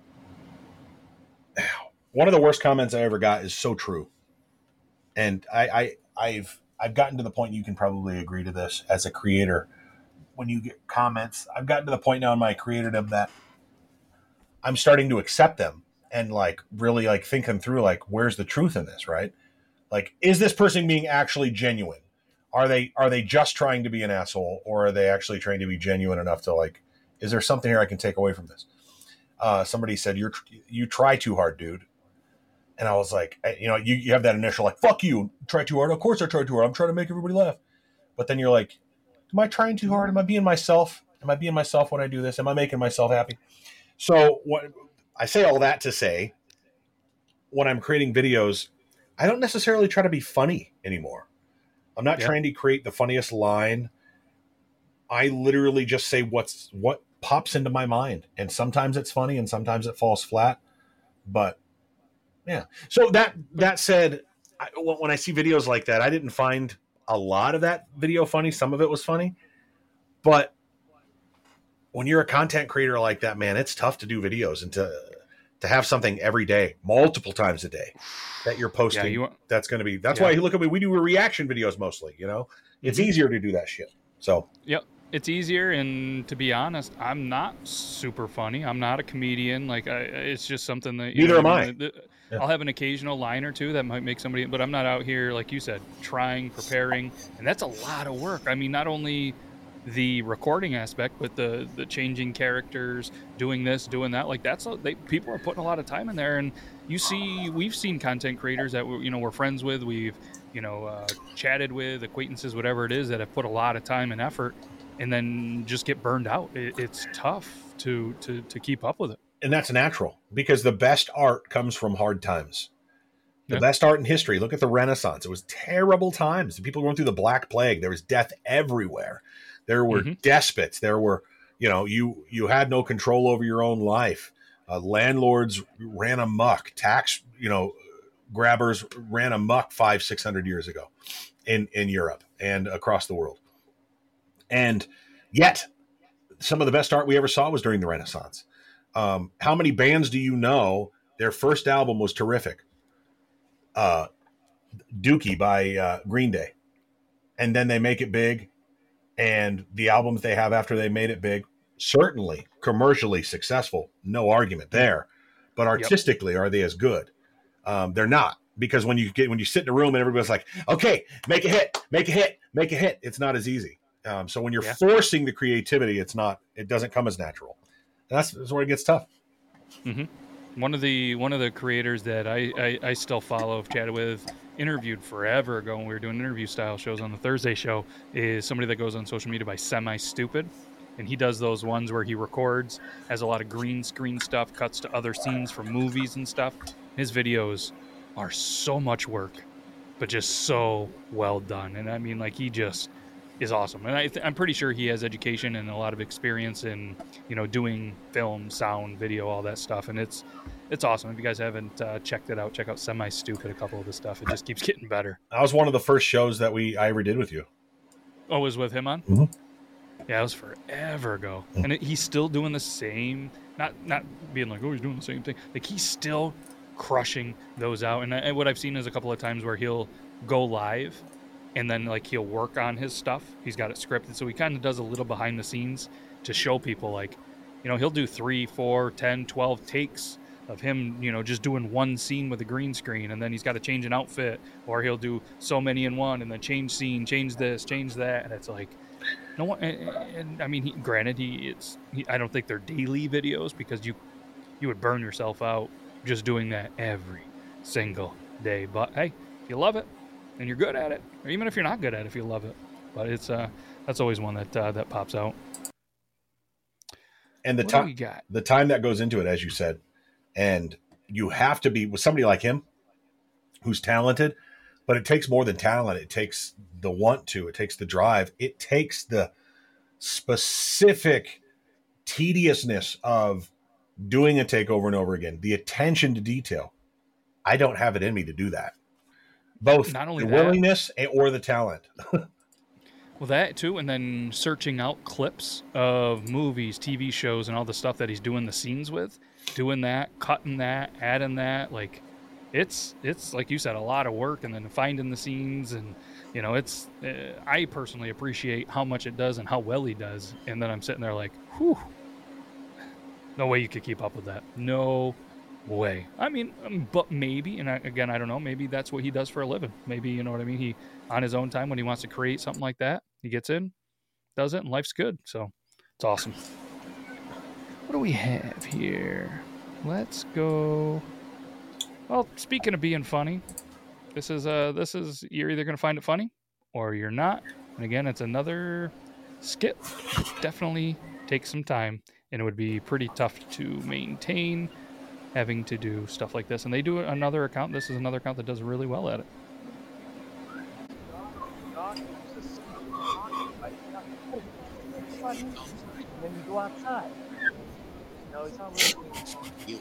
one of the worst comments I ever got is so true. And I've gotten to the point, you can probably agree to this as a creator, when you get comments, I've gotten to the point now in my creatordom that I'm starting to accept them and like really like thinking through like where's the truth in this, right? Like, is this person being actually genuine? Are they just trying to be an asshole, or are they actually trying to be genuine enough to like, is there something here I can take away from this? Somebody said, you try too hard, dude. And I was like, you have that initial like, fuck you, try too hard. Of course I try too hard. I'm trying to make everybody laugh. But then you're like, am I trying too hard? Am I being myself? Am I being myself when I do this? Am I making myself happy? So what I say all that to say, when I'm creating videos, I don't necessarily try to be funny anymore. I'm not trying to create the funniest line. I literally just say what pops into my mind. And sometimes it's funny and sometimes it falls flat. But yeah. So that said, when I see videos like that, I didn't find a lot of that video funny. Some of it was funny. But when you're a content creator like that, man, it's tough to do videos and to have something every day, multiple times a day that you're posting. That's going to be, that's why you look at me, we do reaction videos mostly, it's easier to do that shit. So, yep. It's easier. And to be honest, I'm not super funny. I'm not a comedian. Like it's just something that, neither am I. I'll have an occasional line or two that might make somebody, but I'm not out here, like you said, trying, preparing. And that's a lot of work. I mean, not only the recording aspect, but the changing characters, doing this, doing that, like people are putting a lot of time in there. And we've seen content creators that we're friends with, we've chatted with, acquaintances, whatever it is, that have put a lot of time and effort, and then just get burned out. It's tough to keep up with it. And that's natural, because the best art comes from hard times. The best art in history. Look at the Renaissance. It was terrible times. People going through the Black Plague. There was death everywhere. There were despots. There were, you had no control over your own life. Landlords ran amok. Tax, grabbers ran amok 500-600 years ago in Europe and across the world. And yet, some of the best art we ever saw was during the Renaissance. How many bands do you know their first album was terrific? Dookie by Green Day. And then they make it big. And the albums they have after they made it big, certainly commercially successful, no argument there. But artistically, are they as good? They're not, because when you sit in a room and everybody's like, okay, make a hit, make a hit, make a hit, it's not as easy. So when you're forcing the creativity, it doesn't come as natural. And that's where it gets tough. Mm-hmm. One of the creators that I still follow, have chatted with, interviewed forever ago when we were doing interview style shows on the Thursday show, is somebody that goes on social media by Semi Stupid. And he does those ones where he records, has a lot of green screen stuff, cuts to other scenes from movies and stuff. His videos are so much work, but just so well done. And I mean, like, he just is awesome. And I'm pretty sure he has education and a lot of experience in, doing film, sound, video, all that stuff. And it's awesome. If you guys haven't checked it out, check out Semi Stupid, a couple of the stuff. It just keeps getting better. That was one of the first shows that I ever did with you. Oh, it was with him on? Mm-hmm. Yeah, it was forever ago. And he's still doing the same, not being like, oh, he's doing the same thing. Like, he's still crushing those out. And what I've seen is a couple of times where he'll go live and then, like, he'll work on his stuff. He's got it scripted. So he kind of does a little behind the scenes to show people, like, he'll do 3, 4, 10, 12 takes of him, just doing one scene with a green screen, and then he's got to change an outfit, or he'll do so many in one and then change scene, change this, change that. And it's like, no one, and I mean, granted, I don't think they're daily videos, because you would burn yourself out just doing that every single day. But hey, if you love it and you're good at it, or even if you're not good at it, if you love it, but it's that's always one that pops out. And the time that goes into it, as you said, and you have to be with somebody like him, who's talented. But it takes more than talent. It takes the want to. It takes the drive. It takes the specific tediousness of doing a take over and over again. The attention to detail. I don't have it in me to do that. Both not only the that, willingness or the talent. Well, that too, and then searching out clips of movies, TV shows, and all the stuff that he's doing the scenes with. Doing that, cutting that, adding that, like... It's like you said, a lot of work, and then finding the scenes, and it's. I personally appreciate how much it does and how well he does, and then I'm sitting there like, whew, no way you could keep up with that. No way. I mean, but maybe, and again, I don't know, maybe that's what he does for a living. Maybe, you know what I mean? He, on his own time, when he wants to create something like that, he gets in, does it, and life's good. So it's awesome. What do we have here? Let's go. Well, speaking of being funny, this is you're either going to find it funny or you're not. And again, it's another skit. Definitely takes some time, and it would be pretty tough to maintain having to do stuff like this. And they do another account. This is another account that does really well at it. Then you go outside. No, it's not really.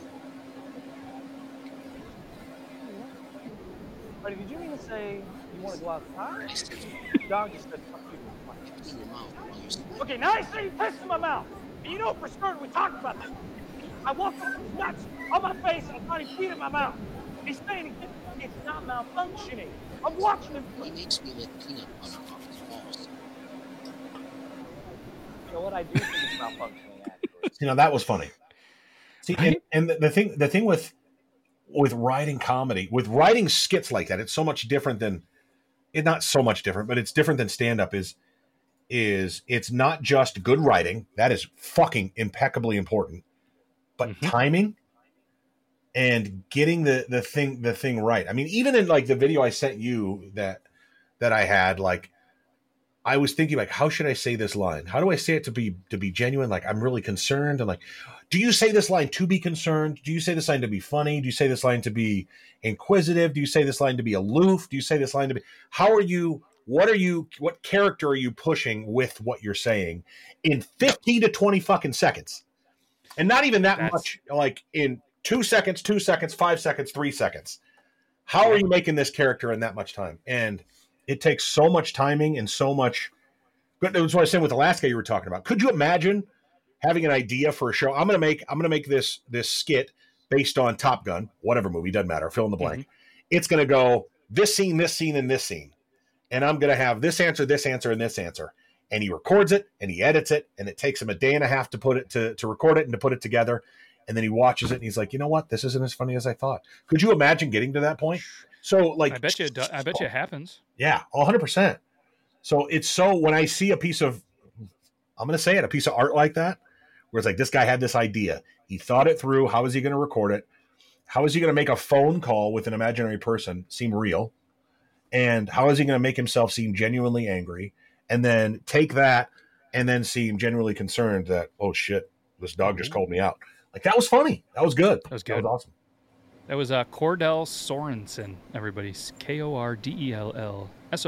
Buddy, did you mean to say you want to go outside? Dog just said fuck you. Okay, now I say you pissed in my mouth. And you know for certain we talked about this. I walked up with nuts on my face and I found his feet in my mouth. He's saying it's not malfunctioning. I'm watching him. He makes me lick peanut butter off his balls. You know what, I do think it's malfunctioning, actually. You know, that was funny. See, and the thing with writing comedy, with writing skits like that, it's so much different than, it's not so much different, but it's different than stand-up is it's not just good writing. That is fucking impeccably important. But timing and getting the thing right. I mean, even in like the video I sent you that I had, like, I was thinking, like, how should I say this line? How do I say it to be genuine? Like, I'm really concerned. And like, do you say this line to be concerned? Do you say this line to be funny? Do you say this line to be inquisitive? Do you say this line to be aloof? Do you say this line to be, what character are you pushing with what you're saying in 15 to 20 fucking seconds? And not even that much, like in 2 seconds, 5 seconds, 3 seconds. How are you making this character in that much time? And it takes so much timing and so much. That was what I was saying with the last guy you were talking about. Could you imagine having an idea for a show? I'm gonna make this skit based on Top Gun, whatever movie, doesn't matter. Fill in the blank. It's gonna go this scene, and this scene, and I'm gonna have this answer, and this answer. And he records it and he edits it, and it takes him a day and a half to put it to record it and to put it together. And then he watches it and he's like, you know what? This isn't as funny as I thought. Could you imagine getting to that point? So like, I bet you it happens. Yeah, 100%. So it's so, when I see a piece of art like that, where it's like, this guy had this idea. He thought it through. How is he going to record it? How is he going to make a phone call with an imaginary person seem real? And how is he going to make himself seem genuinely angry? And then take that and then seem genuinely concerned that, oh shit, this dog just called me out. Like, that was funny. That was good. That was good. That was awesome. That was Cordell Sorensen, everybody's Kordell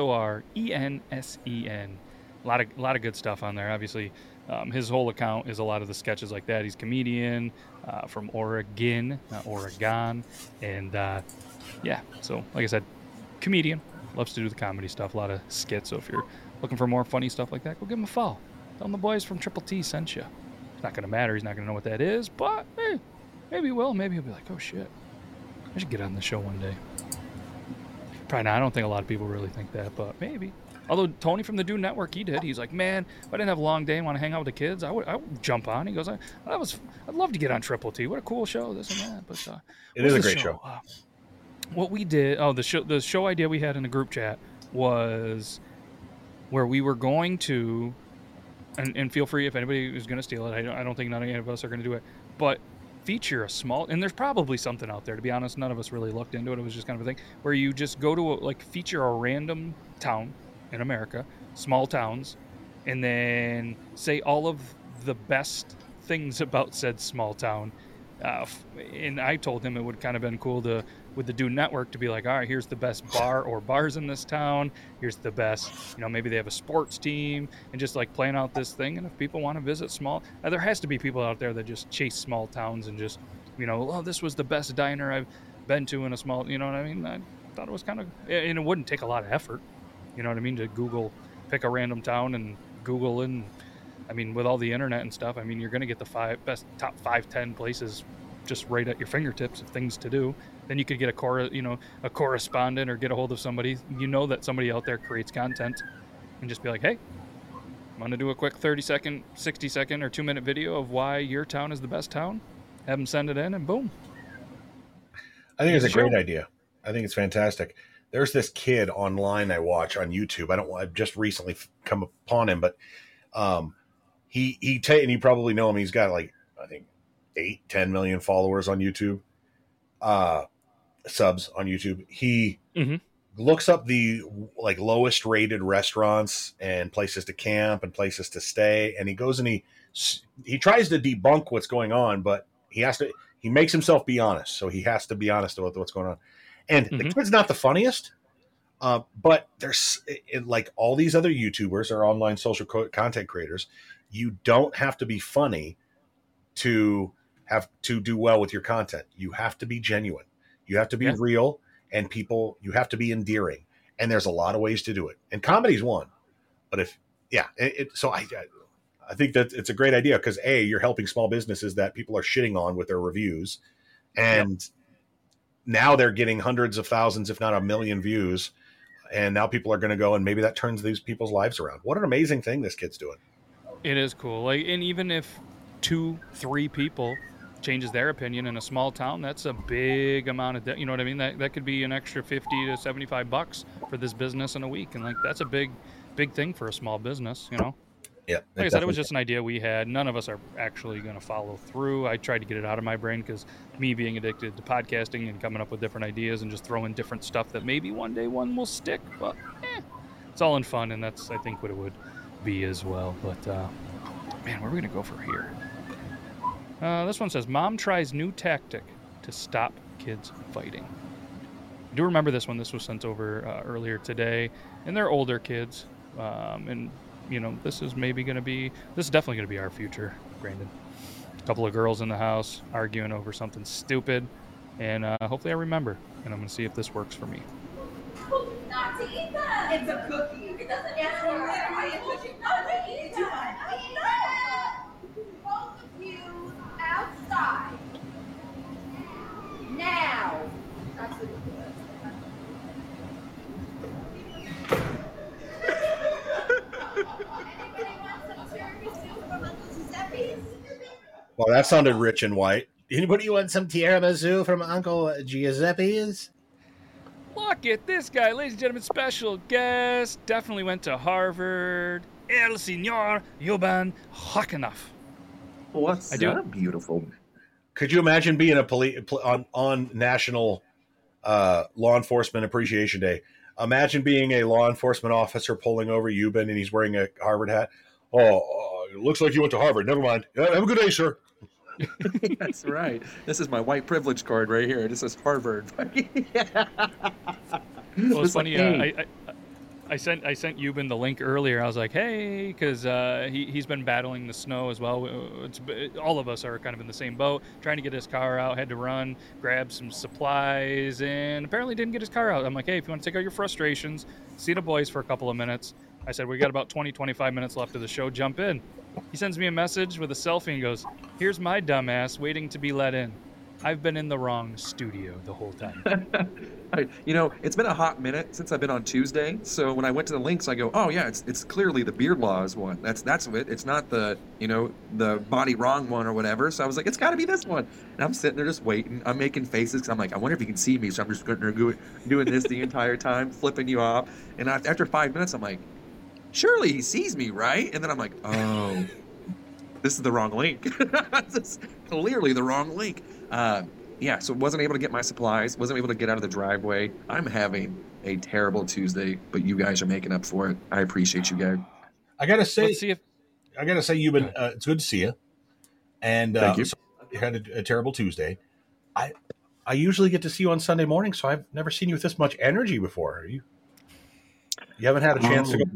Sorensen. A lot of good stuff on there. Obviously, his whole account is a lot of the sketches like that. He's a comedian from Oregon, not Oregon. And yeah, so like I said, comedian, loves to do the comedy stuff, a lot of skits. So if you're looking for more funny stuff like that, go give him a follow. Tell him the boys from Triple T sent you. It's not going to matter. He's not going to know what that is, but hey, maybe he will. Maybe he'll be like, oh shit, I should get on the show one day. Probably not. I don't think a lot of people really think that, but maybe. Although Tony from the Dune Network, he did. He's like, man, if I didn't have a long day and want to hang out with the kids, I would jump on. He goes, I'd love to get on Triple T. What a cool show, this and that. But it is a great show. What we did, the show idea we had in the group chat was where we were going to, and feel free if anybody is going to steal it. I don't think none of us are going to do it, but feature a small, and there's probably something out there, to be honest. None of us really looked into it. It was just kind of a thing where you just go to feature a random town in America, small towns, and then say all of the best things about said small town. And I told him it would kind of been cool to, with the Dune Network, to be like, all right, here's the best bar or bars in this town. Here's the best, maybe they have a sports team, and just like playing out this thing. And if people want to visit small, there has to be people out there that just chase small towns and just, oh, this was the best diner I've been to in a small, you know what I mean? I thought it was kind of, and it wouldn't take a lot of effort, you know what I mean, to Google, pick a random town and Google in. I mean, with all the internet and stuff, I mean, you're going to get the top 5-10 places just right at your fingertips of things to do. Then you could get a correspondent or get a hold of somebody, that somebody out there creates content, and just be like, hey, I'm going to do a quick 30-second, 60-second, or 2-minute video of why your town is the best town. Have them send it in, and boom. I think it's a great idea. I think it's fantastic. There's this kid online I watch on YouTube. I've just recently come upon him, but and you probably know him. He's got like, I think 8-10 million followers on YouTube, subs on YouTube. He looks up the like lowest rated restaurants and places to camp and places to stay. And he goes and he tries to debunk what's going on, but he makes himself be honest. So he has to be honest about what's going on. And the kid's not the funniest, but there's like all these other YouTubers or online social content creators. You don't have to be funny to do well with your content. You have to be genuine. You have to be real, and you have to be endearing. And there's a lot of ways to do it. And comedy's one. But so I think that it's a great idea because you're helping small businesses that people are shitting on with their reviews. And now they're getting hundreds of thousands, if not 1 million views. And now people are going to go, and maybe that turns these people's lives around. What an amazing thing this kid's doing. It is cool. Like, and even if 2-3 people changes their opinion in a small town, that's a big amount of, you know what I mean? That could be an extra $50 to $75 for this business in a week. And like, that's a big thing for a small business, you know? Yeah. Like I said, it was just an idea we had. None of us are actually going to follow through. I tried to get it out of my brain because me being addicted to podcasting and coming up with different ideas and just throwing different stuff that maybe one day one will stick, but it's all in fun. And that's, I think, what it would be as well. But man, where are we going to go for here? This one says, Mom tries new tactic to stop kids fighting. I do remember this one. This was sent over earlier today, and they're older kids. And, you know, this is definitely going to be our future, Brandon. A couple of girls in the house arguing over something stupid, and hopefully I remember, and I'm going to see if this works for me. Not to eat that. It's a cookie. It doesn't matter. I am pushing not to eat that. Both of you outside. Now. That's what Anybody want some tiramisu from Uncle Giuseppe's? Well, that sounded rich and white. Anybody want some tiramisu from Uncle Giuseppe's? Look at this guy, ladies and gentlemen, special guest. Definitely went to Harvard. El Señor Jovan Hockenhoff. What's that beautiful? Could you imagine being on National Law Enforcement Appreciation Day? Imagine being a law enforcement officer pulling over Yuban and he's wearing a Harvard hat. Oh, it looks like you went to Harvard. Never mind. Have a good day, sir. That's right. This is my white privilege card right here. This is Harvard. Well, it's funny. I sent Yuban the link earlier. I was like, hey, because he's been battling the snow as well. All of us are kind of in the same boat, trying to get his car out. Had to run, grab some supplies, and apparently didn't get his car out. I'm like, hey, if you want to take out your frustrations, see the boys for a couple of minutes. I said, we got about 20-25 minutes left of the show. Jump in. He sends me a message with a selfie and goes, here's my dumbass waiting to be let in. I've been in the wrong studio the whole time. It's been a hot minute since I've been on Tuesday. So when I went to the links, I go, oh yeah, it's clearly the Beard Laws one. That's it. It's not the Body Wrong one or whatever. So I was like, it's got to be this one. And I'm sitting there just waiting. I'm making faces because I'm like, I wonder if he can see me. So I'm just doing this the entire time, flipping you off. And after 5 minutes, I'm like, surely he sees me, right? And then I'm like, oh, this is the wrong link. This is clearly the wrong link. So wasn't able to get my supplies, wasn't able to get out of the driveway. I'm having a terrible Tuesday, but you guys are making up for it. I appreciate you guys. I gotta say, you've been. It's good to see you. And thank you. So you had a terrible Tuesday. I usually get to see you on Sunday morning, so I've never seen you with this much energy before. You haven't had a chance to go.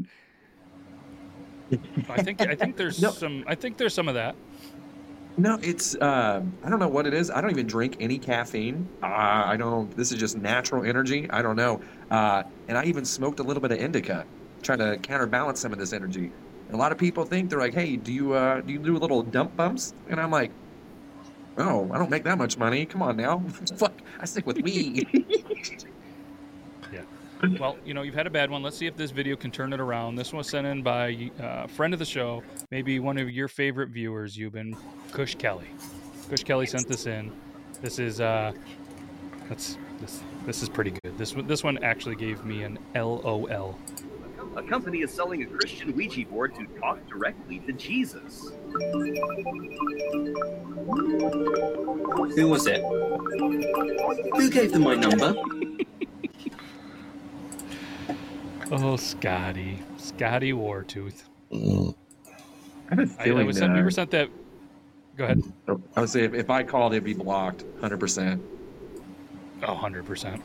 I think there's some of that. No, it's I don't know what it is. I don't even drink any caffeine. I don't. This is just natural energy. I don't know. And I even smoked a little bit of indica, trying to counterbalance some of this energy. And a lot of people think they're like, "Hey, do you do little dump bumps?" And I'm like, "Oh, I don't make that much money. Come on now, fuck. I stick with weed." Yeah. Well, you've had a bad one. Let's see if this video can turn it around. This one was sent in by a friend of the show, maybe one of your favorite viewers, Kush Kelly. Kush Kelly sent this in. This is This is pretty good. This one actually gave me an LOL. A company is selling a Christian Ouija board to talk directly to Jesus. Who was it? Who gave them my number? Oh, Scotty Wartooth. I have a feeling we were sent that. Go ahead. I would say if I called, it'd be blocked 100%. Oh, 100%.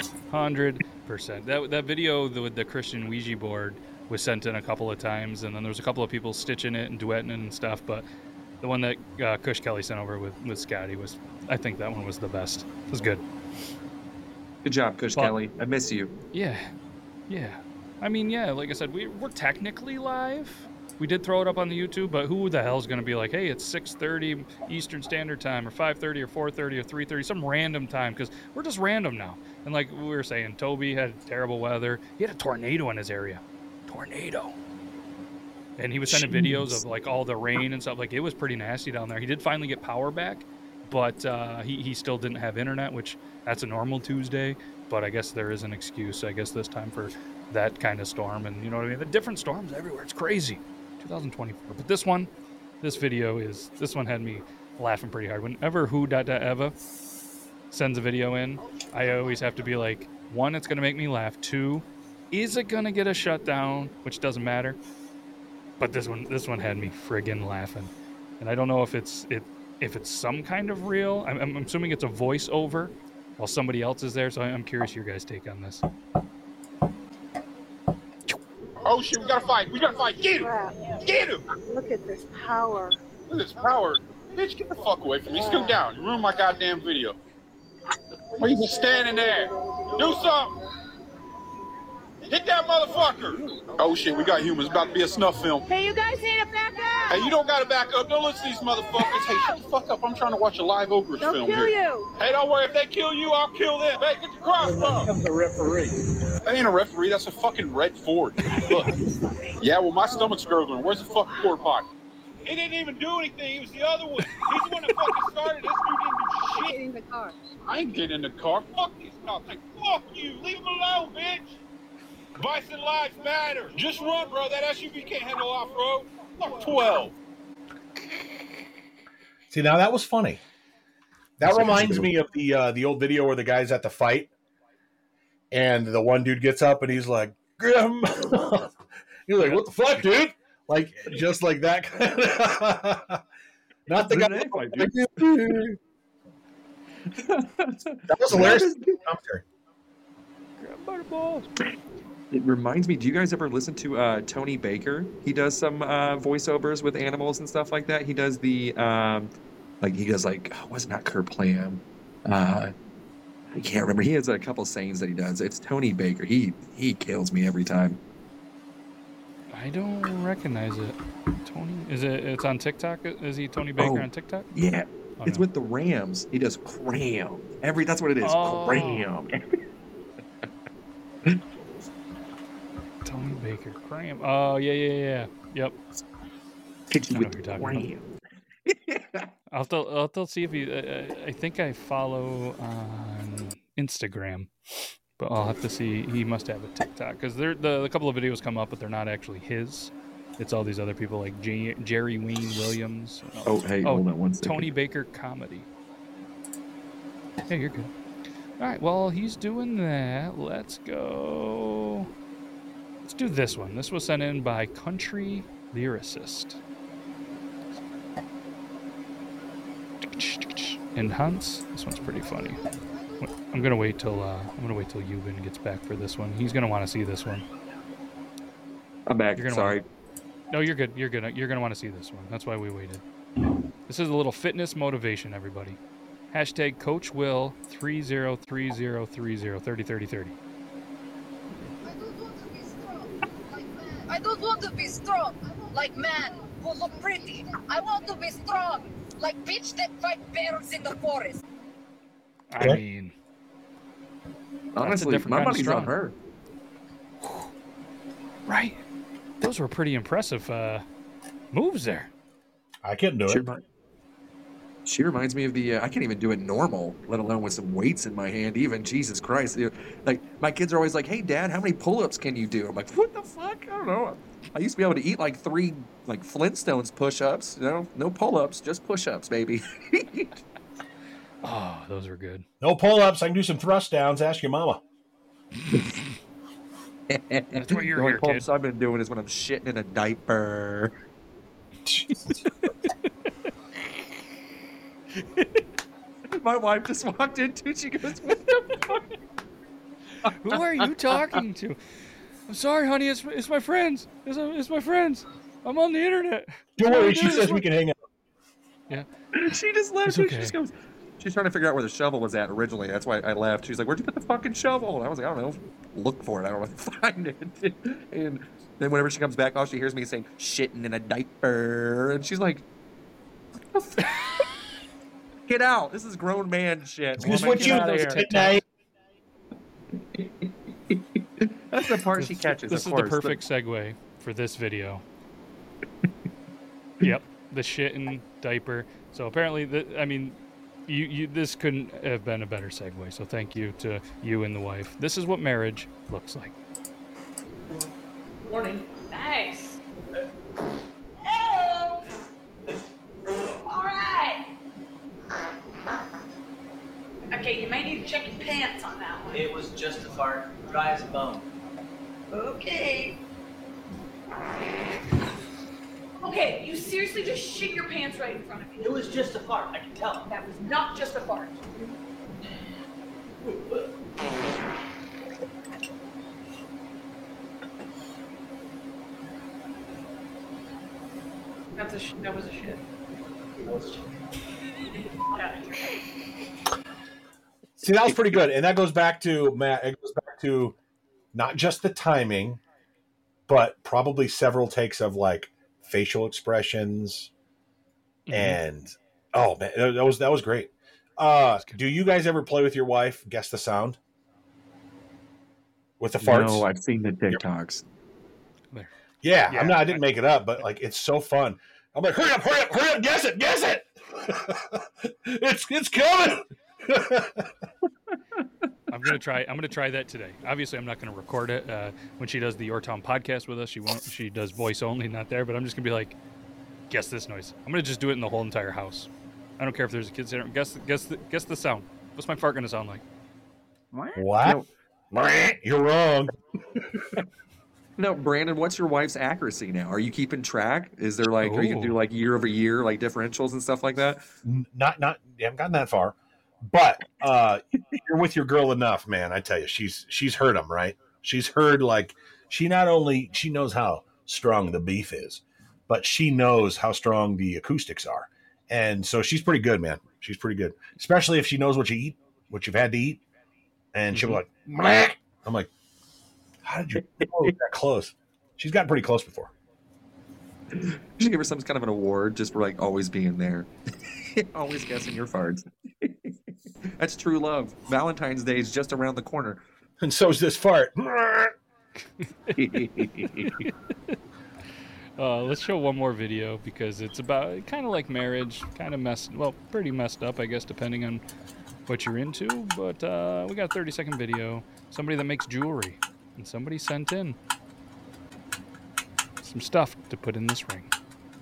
100%. That video with the Christian Ouija board was sent in a couple of times, and then there was a couple of people stitching it and duetting it and stuff, but the one that Kush Kelly sent over with Scotty was, I think that one was the best. It was good. Good job, Kush Kelly. I miss you. Yeah. I mean, yeah, like I said, we're technically live. We did throw it up on the YouTube, but who the hell's going to be like, hey, it's 6:30 Eastern Standard Time, or 5:30, or 4:30, or 3:30, some random time, because we're just random now. And like we were saying, Toby had terrible weather. He had a tornado in his area. Tornado. And he was sending videos of like all the rain and stuff. Like, it was pretty nasty down there. He did finally get power back, but he still didn't have internet, which that's a normal Tuesday. But I guess there is an excuse, I guess, this time for that kind of storm. And you know what I mean? The different storms everywhere. It's crazy. 2024. But this one had me laughing pretty hard. Whenever who.eva sends a video in, I always have to be like, 1, it's going to make me laugh. 2, is it going to get a shutdown? Which doesn't matter. But this one had me friggin' laughing. And I don't know if it's some kind of real. I'm assuming it's a voiceover while somebody else is there. So I'm curious your guys' take on this. Oh shit, we gotta fight. Get him! Get him! Look at this power. Look at this power. Bitch, get the fuck away from me. Scoot down. You ruined my goddamn video. Why you just standing there? Do something! Hit that motherfucker! Oh shit, we got humans. About to be a snuff film. Hey, you guys need to back up! Hey, you don't gotta back up. Don't listen to these motherfuckers. Hey, shut the fuck up. I'm trying to watch a live ogre film here. They'll kill you! Hey, don't worry. If they kill you, I'll kill them. Hey, get your crossbow! I'm the referee. That ain't a referee. That's a fucking Red Ford. Look. Yeah, well, my stomach's gurgling. Where's the fucking porta potty? He didn't even do anything. He was the other one. He's the one that fucking started. This dude didn't do shit. Get in the car. I ain't getting in the car. Fuck this dog. Like, fuck you. Leave him alone, bitch. Bison lives matter. Just run, bro. That SUV can't handle off-road. Fuck 12. See, now that was funny. That reminds me of the old video where the guy's at the fight, and the one dude gets up and he's like, "Grim." He's like, "What the fuck, dude?" Like, just like that. Not the guy. That was hilarious. It reminds me, do you guys ever listen to Tony Baker? He does some voiceovers with animals and stuff like that. He does wasn't that Kerplam? I can't remember. He has a couple sayings that he does. It's Tony Baker. He kills me every time. I don't recognize it. Tony, it's on TikTok? Is he Tony Baker on TikTok? Yeah. It's with the Rams. He does cram. That's what it is. Cram. Tony Baker, cram. Oh, yeah. Yep. I know what you're talking about. I'll have to see if I think I follow on Instagram, but I'll have to see. He must have a TikTok, because the couple of videos come up, but they're not actually his. It's all these other people like Jerry Wayne Williams. Hold on one second. Tony Baker comedy. Hey, you're good. All right, well, he's doing that. Let's go. Let's do this one. This was sent in by Country Lyricist. And Hans, this one's pretty funny. I'm gonna wait till Euban gets back for this one. He's gonna want to see this one. I'm back. Sorry. No, you're good. You're gonna want to see this one. That's why we waited. This is a little fitness motivation, everybody. Hashtag Coach Will 303030303030. I don't want to be strong like man who look pretty. I want to be strong like bitch that fight bears in the forest. I mean, honestly, my money's on her. Right. Those were pretty impressive moves there. I couldn't do it. She reminds me of the. I can't even do it normal, let alone with some weights in my hand. Even Jesus Christ, like my kids are always like, "Hey, Dad, how many pull-ups can you do?" I'm like, "What the fuck? I don't know." I used to be able to eat like 3 like Flintstones push-ups. No pull-ups, just push-ups, baby. Oh, those were good. No pull-ups. I can do some thrust downs. Ask your mama. That's what you're the only here, pull-ups kid. I've been doing is when I'm shitting in a diaper. My wife just walked in too. She goes, "What the fuck? Who are you talking to?" I'm sorry, honey. It's my friends. It's my friends. I'm on the internet. Don't worry. She says we can hang out. Yeah. She just left. It's She okay. just goes. She's trying to figure out where the shovel was at originally. That's why I left. She's like, "Where'd you put the fucking shovel?" And I was like, "I don't know. Look for it. I don't know if I find it." And then whenever she comes back, all she hears me saying, "Shitting in a diaper," and she's like, "What the fuck? Get out! This is grown man shit." This is Woman, what get you out of do here. tonight. That's the part she catches. This of is the course. perfect segue for this video. Yep, the shit and diaper. So apparently, this couldn't have been a better segue. So thank you to you and the wife. This is what marriage looks like. Morning. Nice. Hello. All right. Okay, you may need to check your pants on that one. It was just a fart, dry as a bone. Okay. Okay, you seriously just shit your pants right in front of me. It was just a fart, I can tell. That was not just a fart. That was a shit. That was a shit. Out of here. See, that was pretty good, and that goes back to Matt. It goes back to not just the timing, but probably several takes of like facial expressions, and oh man, that was great. Do you guys ever play with your wife? Guess the sound with the farts. No, I've seen the TikToks. Yeah, I didn't make it up, but like it's so fun. I'm like, hurry up, guess it. it's coming. I'm gonna try that today. Obviously, I'm not gonna record it when she does the Your Town podcast with us. She won't. She does voice only, not there. But I'm just gonna be like, guess this noise. I'm gonna just do it in the whole entire house. I don't care if there's a kid there. Guess the sound. What's my fart gonna sound like? What? You're wrong. No, Brandon, what's your wife's accuracy now? Are you keeping track? Is there like, are you gonna do like year over year, like differentials and stuff like that? Not, you haven't gotten that far, but you're with your girl enough, man. I tell you, she's heard them, right? She's heard like she knows how strong the beef is, but she knows how strong the acoustics are, and so she's pretty good, man. She's pretty good, especially if she knows what you eat, what you've had to eat, and she'll be like, "Bleh." I'm like, how did you know that close? She's gotten pretty close before. You should give her some kind of an award just for like always being there, always guessing your farts. That's true love. Valentine's Day is just around the corner, and so is this fart. Let's show one more video because it's about kind of like marriage, kind of pretty messed up, I guess, depending on what you're into. But we got a 30-second video. Somebody that makes jewelry, and somebody sent in some stuff to put in this ring.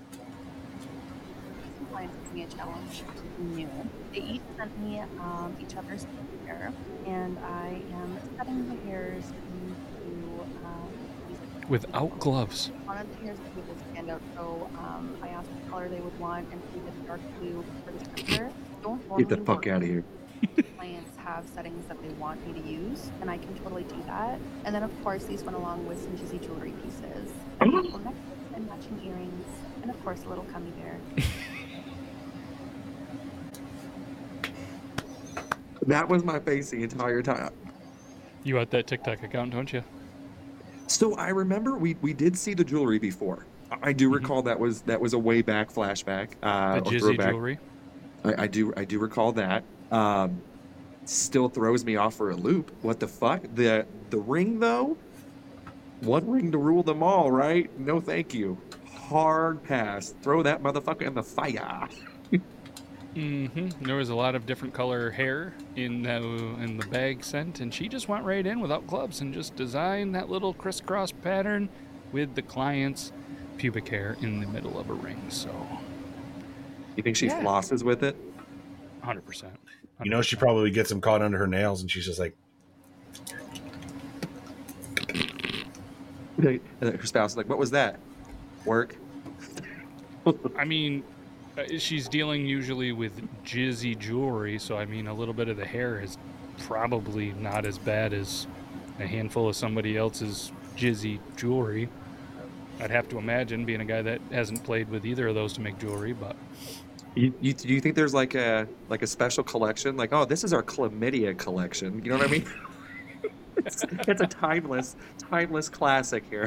Clients gave me a challenge. New. They each sent me each other's hair, and I am cutting the hairs into. Without gloves. One of the hairs that people stand out, so I asked what color they would want, and we did dark blue for the center. Don't Get the fuck out of here. Clients have settings that they want me to use, and I can totally do that. And then, of course, these went along with some juicy jewelry pieces, a couple necklaces and matching earrings, and of course, a little gummy bear. That was my face the entire time. You at that TikTok account, don't you? So I remember we did see the jewelry before. I do recall that was a way back flashback. The or jizzy throwback. jewelry. I do recall that. Still throws me off for a loop. What the fuck? The ring though? One ring to rule them all, right? No, thank you. Hard pass. Throw that motherfucker in the fire. There was a lot of different color hair in the bag sent, and she just went right in without gloves and just designed that little crisscross pattern with the client's pubic hair in the middle of a ring. So, you think she flosses with it? 100%. You know, she probably gets them caught under her nails, and she's just like. And her spouse is like, "What was that? Work?" I mean, she's dealing usually with jizzy jewelry, so I mean, a little bit of the hair is probably not as bad as a handful of somebody else's jizzy jewelry. I'd have to imagine, being a guy that hasn't played with either of those to make jewelry, but... Do you think there's like a special collection? Like, oh, this is our chlamydia collection. You know what I mean? It's a timeless classic here.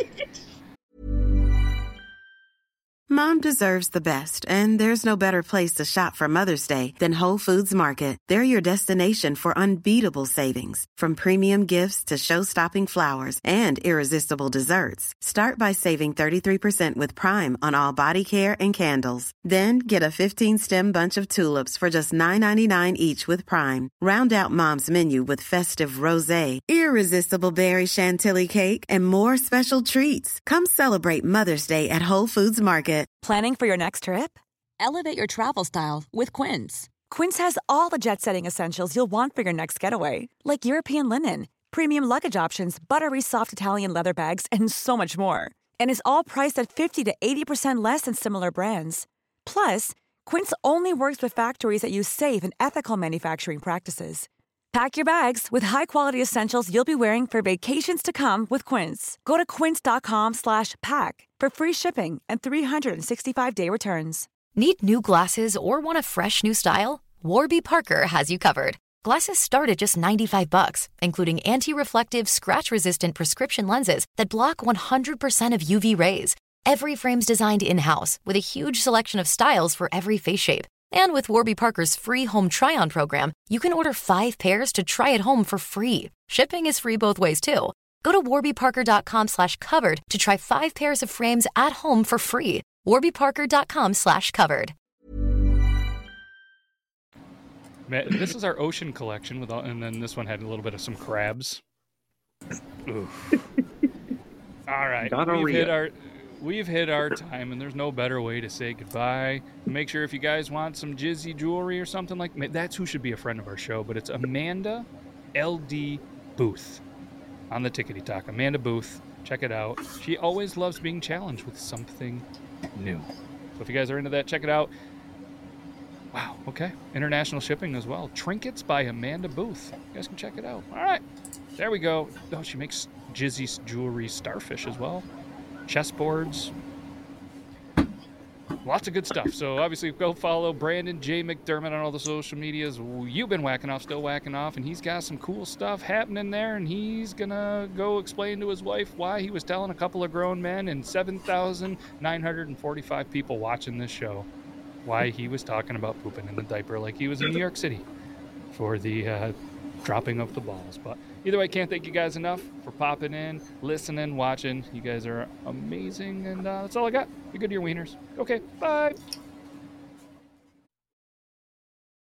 Mom deserves the best, and there's no better place to shop for Mother's Day than Whole Foods Market. They're your destination for unbeatable savings, from premium gifts to show-stopping flowers and irresistible desserts. Start by saving 33% with Prime on all body care and candles. Then get a 15-stem bunch of tulips for just $9.99 each with Prime. Round out Mom's menu with festive rosé, irresistible berry chantilly cake, and more special treats. Come celebrate Mother's Day at Whole Foods Market. Planning for your next trip? Elevate your travel style with Quince. Quince has all the jet-setting essentials you'll want for your next getaway, like European linen, premium luggage options, buttery soft Italian leather bags, and so much more. And is all priced at 50 to 80% less than similar brands. Plus, Quince only works with factories that use safe and ethical manufacturing practices. Pack your bags with high-quality essentials you'll be wearing for vacations to come with Quince. Go to quince.com/pack for free shipping and 365-day returns. Need new glasses or want a fresh new style? Warby Parker has you covered. Glasses start at just $95, including anti-reflective, scratch-resistant prescription lenses that block 100% of UV rays. Every frame's designed in-house with a huge selection of styles for every face shape. And with Warby Parker's free home try-on program, you can order 5 pairs to try at home for free. Shipping is free both ways, too. Go to warbyparker.com/covered to try 5 pairs of frames at home for free. warbyparker.com/covered. This is our ocean collection, and then this one had a little bit of some crabs. Oof. All right. We've hit our time, and there's no better way to say goodbye. Make sure if you guys want some jizzy jewelry or something like that, that's who should be a friend of our show. But it's Amanda LD Booth on the Tickety Talk. Amanda Booth, check it out. She always loves being challenged with something new. So if you guys are into that, check it out. Wow, okay. International shipping as well. Trinkets by Amanda Booth. You guys can check it out. All right, there we go. Oh, she makes jizzy jewelry starfish as well. Chessboards, lots of good stuff. So obviously go follow Brandon J. McDermott on all the social medias. You've been whacking off, still whacking off, and he's got some cool stuff happening there, and he's gonna go explain to his wife why he was telling a couple of grown men and 7,945 people watching this show why he was talking about pooping in the diaper like he was in New York City for the dropping of the balls. But either way, can't thank you guys enough for popping in, listening, watching. You guys are amazing, and that's all I got. Be good to your wieners. Okay, bye.